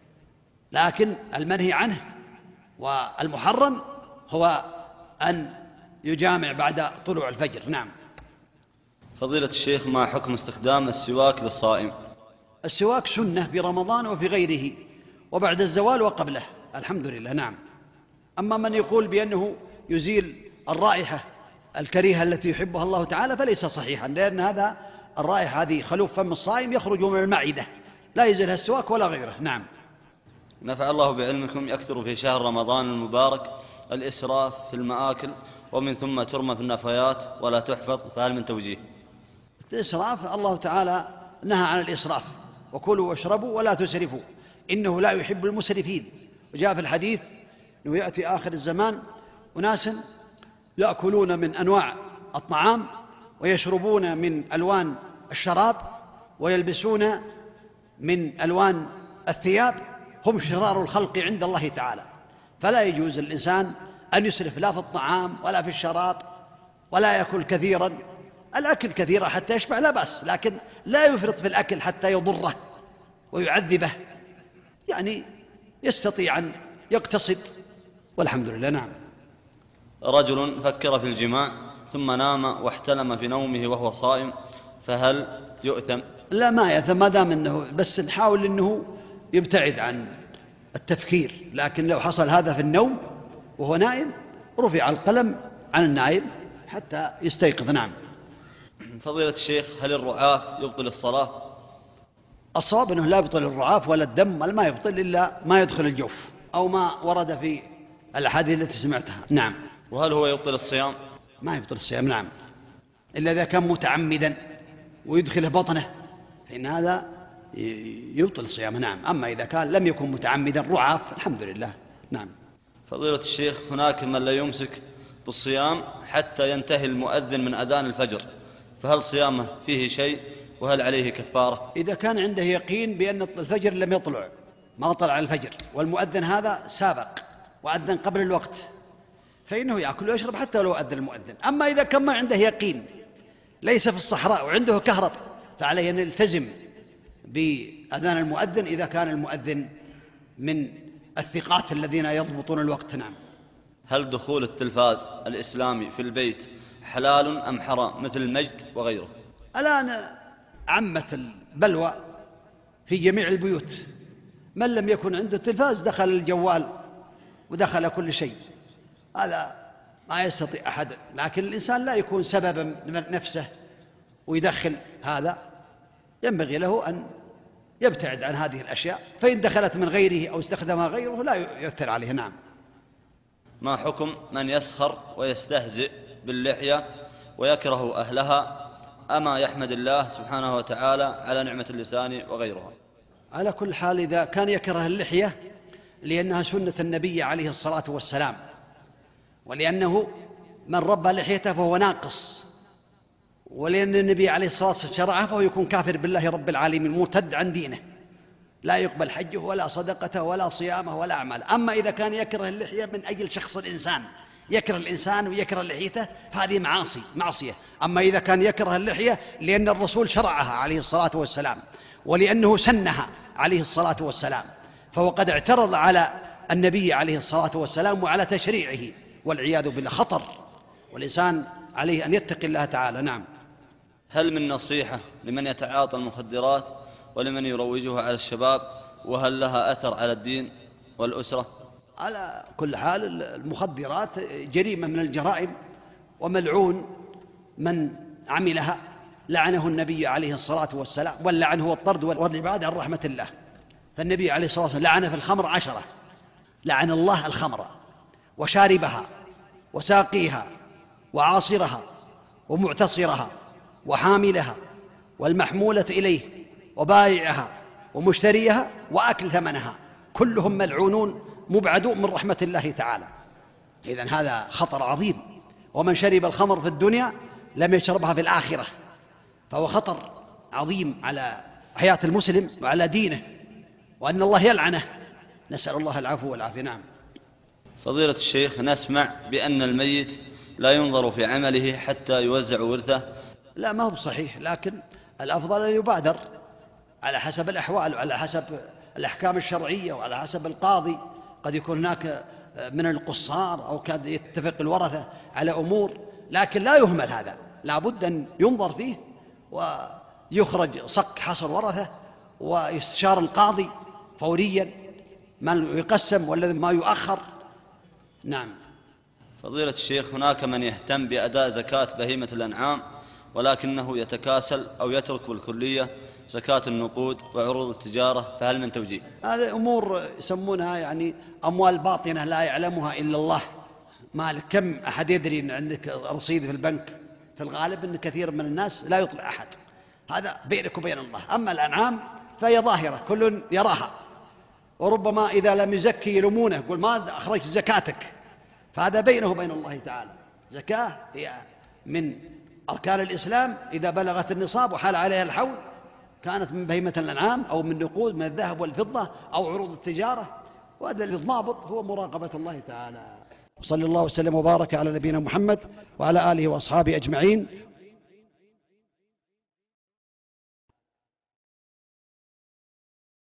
لكن المنهي عنه والمحرم هو أن يجامع بعد طلوع الفجر. نعم. فضيلة الشيخ: ما حكم استخدام السواك للصائم؟ السواك سنة في رمضان وفي غيره وبعد الزوال وقبله، الحمد لله. نعم. أما من يقول بأنه يزيل الرائحة الكريهة التي يحبها الله تعالى فليس صحيحا، لأن هذا الرائحة هذه خلوف فم الصائم يخرج من المعدة، لا يزيلها السواك ولا غيره. نعم. نفع الله بعلمكم. يكثر في شهر رمضان المبارك الإسراف في المآكل ومن ثم ترمى في النفايات ولا تحفظ، فهل من توجيه؟ الإسراف الله تعالى نهى عن الإسراف: وكلوا واشربوا ولا تسرفوا إنه لا يحب المسرفين. وجاء في الحديث أنه يأتي آخر الزمان أناس يأكلون من أنواع الطعام ويشربون من ألوان الشراب ويلبسون من ألوان الثياب، هم شرار الخلق عند الله تعالى. فلا يجوز للإنسان أن يسرف لا في الطعام ولا في الشراب ولا يأكل كثيرا. الأكل كثيرا حتى يشبع لا بأس، لكن لا يفرط في الأكل حتى يضره ويعذبه، يعني يستطيع أن يقتصد والحمد لله. نعم. رجل فكر في الجماع ثم نام واحتلم في نومه وهو صائم، فهل يؤثم؟ لا، ما يأثم ما دام أنه بس نحاول أنه يبتعد عن التفكير. لكن لو حصل هذا في النوم وهو نائم رفع القلم عن النائم حتى يستيقظ. نعم. فضيلة الشيخ: هل الرعاف يبطل الصلاة؟ الصواب أنه لا يبطل الرعاف ولا الدم ولا ما يبطل إلا ما يدخل الجوف أو ما ورد في الأحاديث التي سمعتها. نعم. وهل هو يبطل الصيام؟ ما يبطل الصيام. نعم، إلا إذا كان متعمدا ويدخله بطنه فإن هذا يبطل صيامه. نعم. أما إذا كان لم يكن متعمدا رعاف الحمد لله. نعم. فضيلة الشيخ، هناك من لا يمسك بالصيام حتى ينتهي المؤذن من أذان الفجر، فهل صيامه فيه شيء وهل عليه كفارة؟ إذا كان عنده يقين بأن الفجر لم يطلع، ما طلع الفجر، والمؤذن هذا سابق وأذن قبل الوقت، فإنه يأكل ويشرب حتى لو أذن المؤذن. أما إذا كان ما عنده يقين، ليس في الصحراء وعنده كهرب، فعليه أن يلتزم بأذان المؤذن إذا كان المؤذن من الثقات الذين يضبطون الوقت. نعم. هل دخول التلفاز الإسلامي في البيت حلال أم حرام مثل المجد وغيره؟ الآن عمت البلوى في جميع البيوت، من لم يكن عنده تلفاز دخل الجوال ودخل كل شيء، هذا ما يستطيع أحد. لكن الإنسان لا يكون سببا من نفسه ويدخل هذا، ينبغي له أن يبتعد عن هذه الأشياء، فإن دخلت من غيره أو استخدمها غيره لا يؤثر عليه. نعم. ما حكم من يسخر ويستهزئ باللحية ويكره أهلها، أما يحمد الله سبحانه وتعالى على نعمة اللسان وغيرها؟ على كل حال إذا كان يكره اللحية لأنها سنة النبي عليه الصلاة والسلام، ولأنه من ربى لحيته فهو ناقص، ولأن النبي عليه الصلاة والسلام شرعها، فهو يكون كافر بالله رب العالمين مرتد عن دينه، لا يقبل حجه ولا صدقته ولا صيامه ولا أعمال. أما إذا كان يكره اللحية من أجل شخص الإنسان، يكره الإنسان ويكره لحيته، فهذه معاصي معصية. أما إذا كان يكره اللحية لأن الرسول شرعها عليه الصلاة والسلام ولأنه سنها عليه الصلاة والسلام، فهو قد اعترض على النبي عليه الصلاة والسلام وعلى تشريعه، والعياذ بالله خطر، والإنسان عليه أن يتقي الله تعالى. نعم. هل من نصيحة لمن يتعاطى المخدرات ولمن يروجها على الشباب، وهل لها أثر على الدين والأسرة؟ على كل حال المخدرات جريمة من الجرائم، وملعون من عملها، لعنه النبي عليه الصلاة والسلام، واللعن هو الطرد والإبعاد عن رحمة الله. فالنبي عليه الصلاة والسلام لعن في الخمر عشرة، لعن الله الخمر وشاربها وساقيها وعاصرها ومعتصرها وحاملها والمحمولة إليه وبائعها ومشتريها وأكل ثمنها، كلهم ملعونون مبعدون من رحمة الله تعالى. إذن هذا خطر عظيم، ومن شرب الخمر في الدنيا لم يشربها في الآخرة، فهو خطر عظيم على حياة المسلم وعلى دينه، وأن الله يلعنه، نسأل الله العفو والعافية. نعم. فضيلة الشيخ، نسمع بأن الميت لا ينظر في عمله حتى يوزع ورثه. لا، ما هو صحيح، لكن الأفضل أن يبادر على حسب الأحوال وعلى حسب الأحكام الشرعية وعلى حسب القاضي. قد يكون هناك من القصار أو قد يتفق الورثة على أمور، لكن لا يهمل هذا، لا بد أن ينظر فيه ويخرج صك حصر ورثة ويستشار القاضي فوريا ما يقسم والذي ما يؤخر. نعم. فضيلة الشيخ، هناك من يهتم بأداء زكاة بهيمة الأنعام ولكنه يتكاسل أو يترك بالكلية زكاة النقود وعروض التجارة، فهل من توجيه؟ هذه أمور يسمونها يعني أموال باطنة لا يعلمها إلا الله. مالك كم أحد يدري أن عندك رصيد في البنك؟ في الغالب أن كثير من الناس لا يطلع أحد، هذا بينك وبين الله. أما الأنعام فهي ظاهرة كل يراها، وربما إذا لم يزكي يلومونه، يقول ما أخرجت زكاتك، فهذا بينه وبين الله تعالى. زكاة هي من أركان الإسلام، إذا بلغت النصاب وحال عليها الحول كانت من بهيمة الأنعام أو من نقود من الذهب والفضة أو عروض التجارة، وهذا الضابط هو مراقبة الله تعالى. وصلى الله وسلم وبارك على نبينا محمد وعلى آله وأصحابه أجمعين.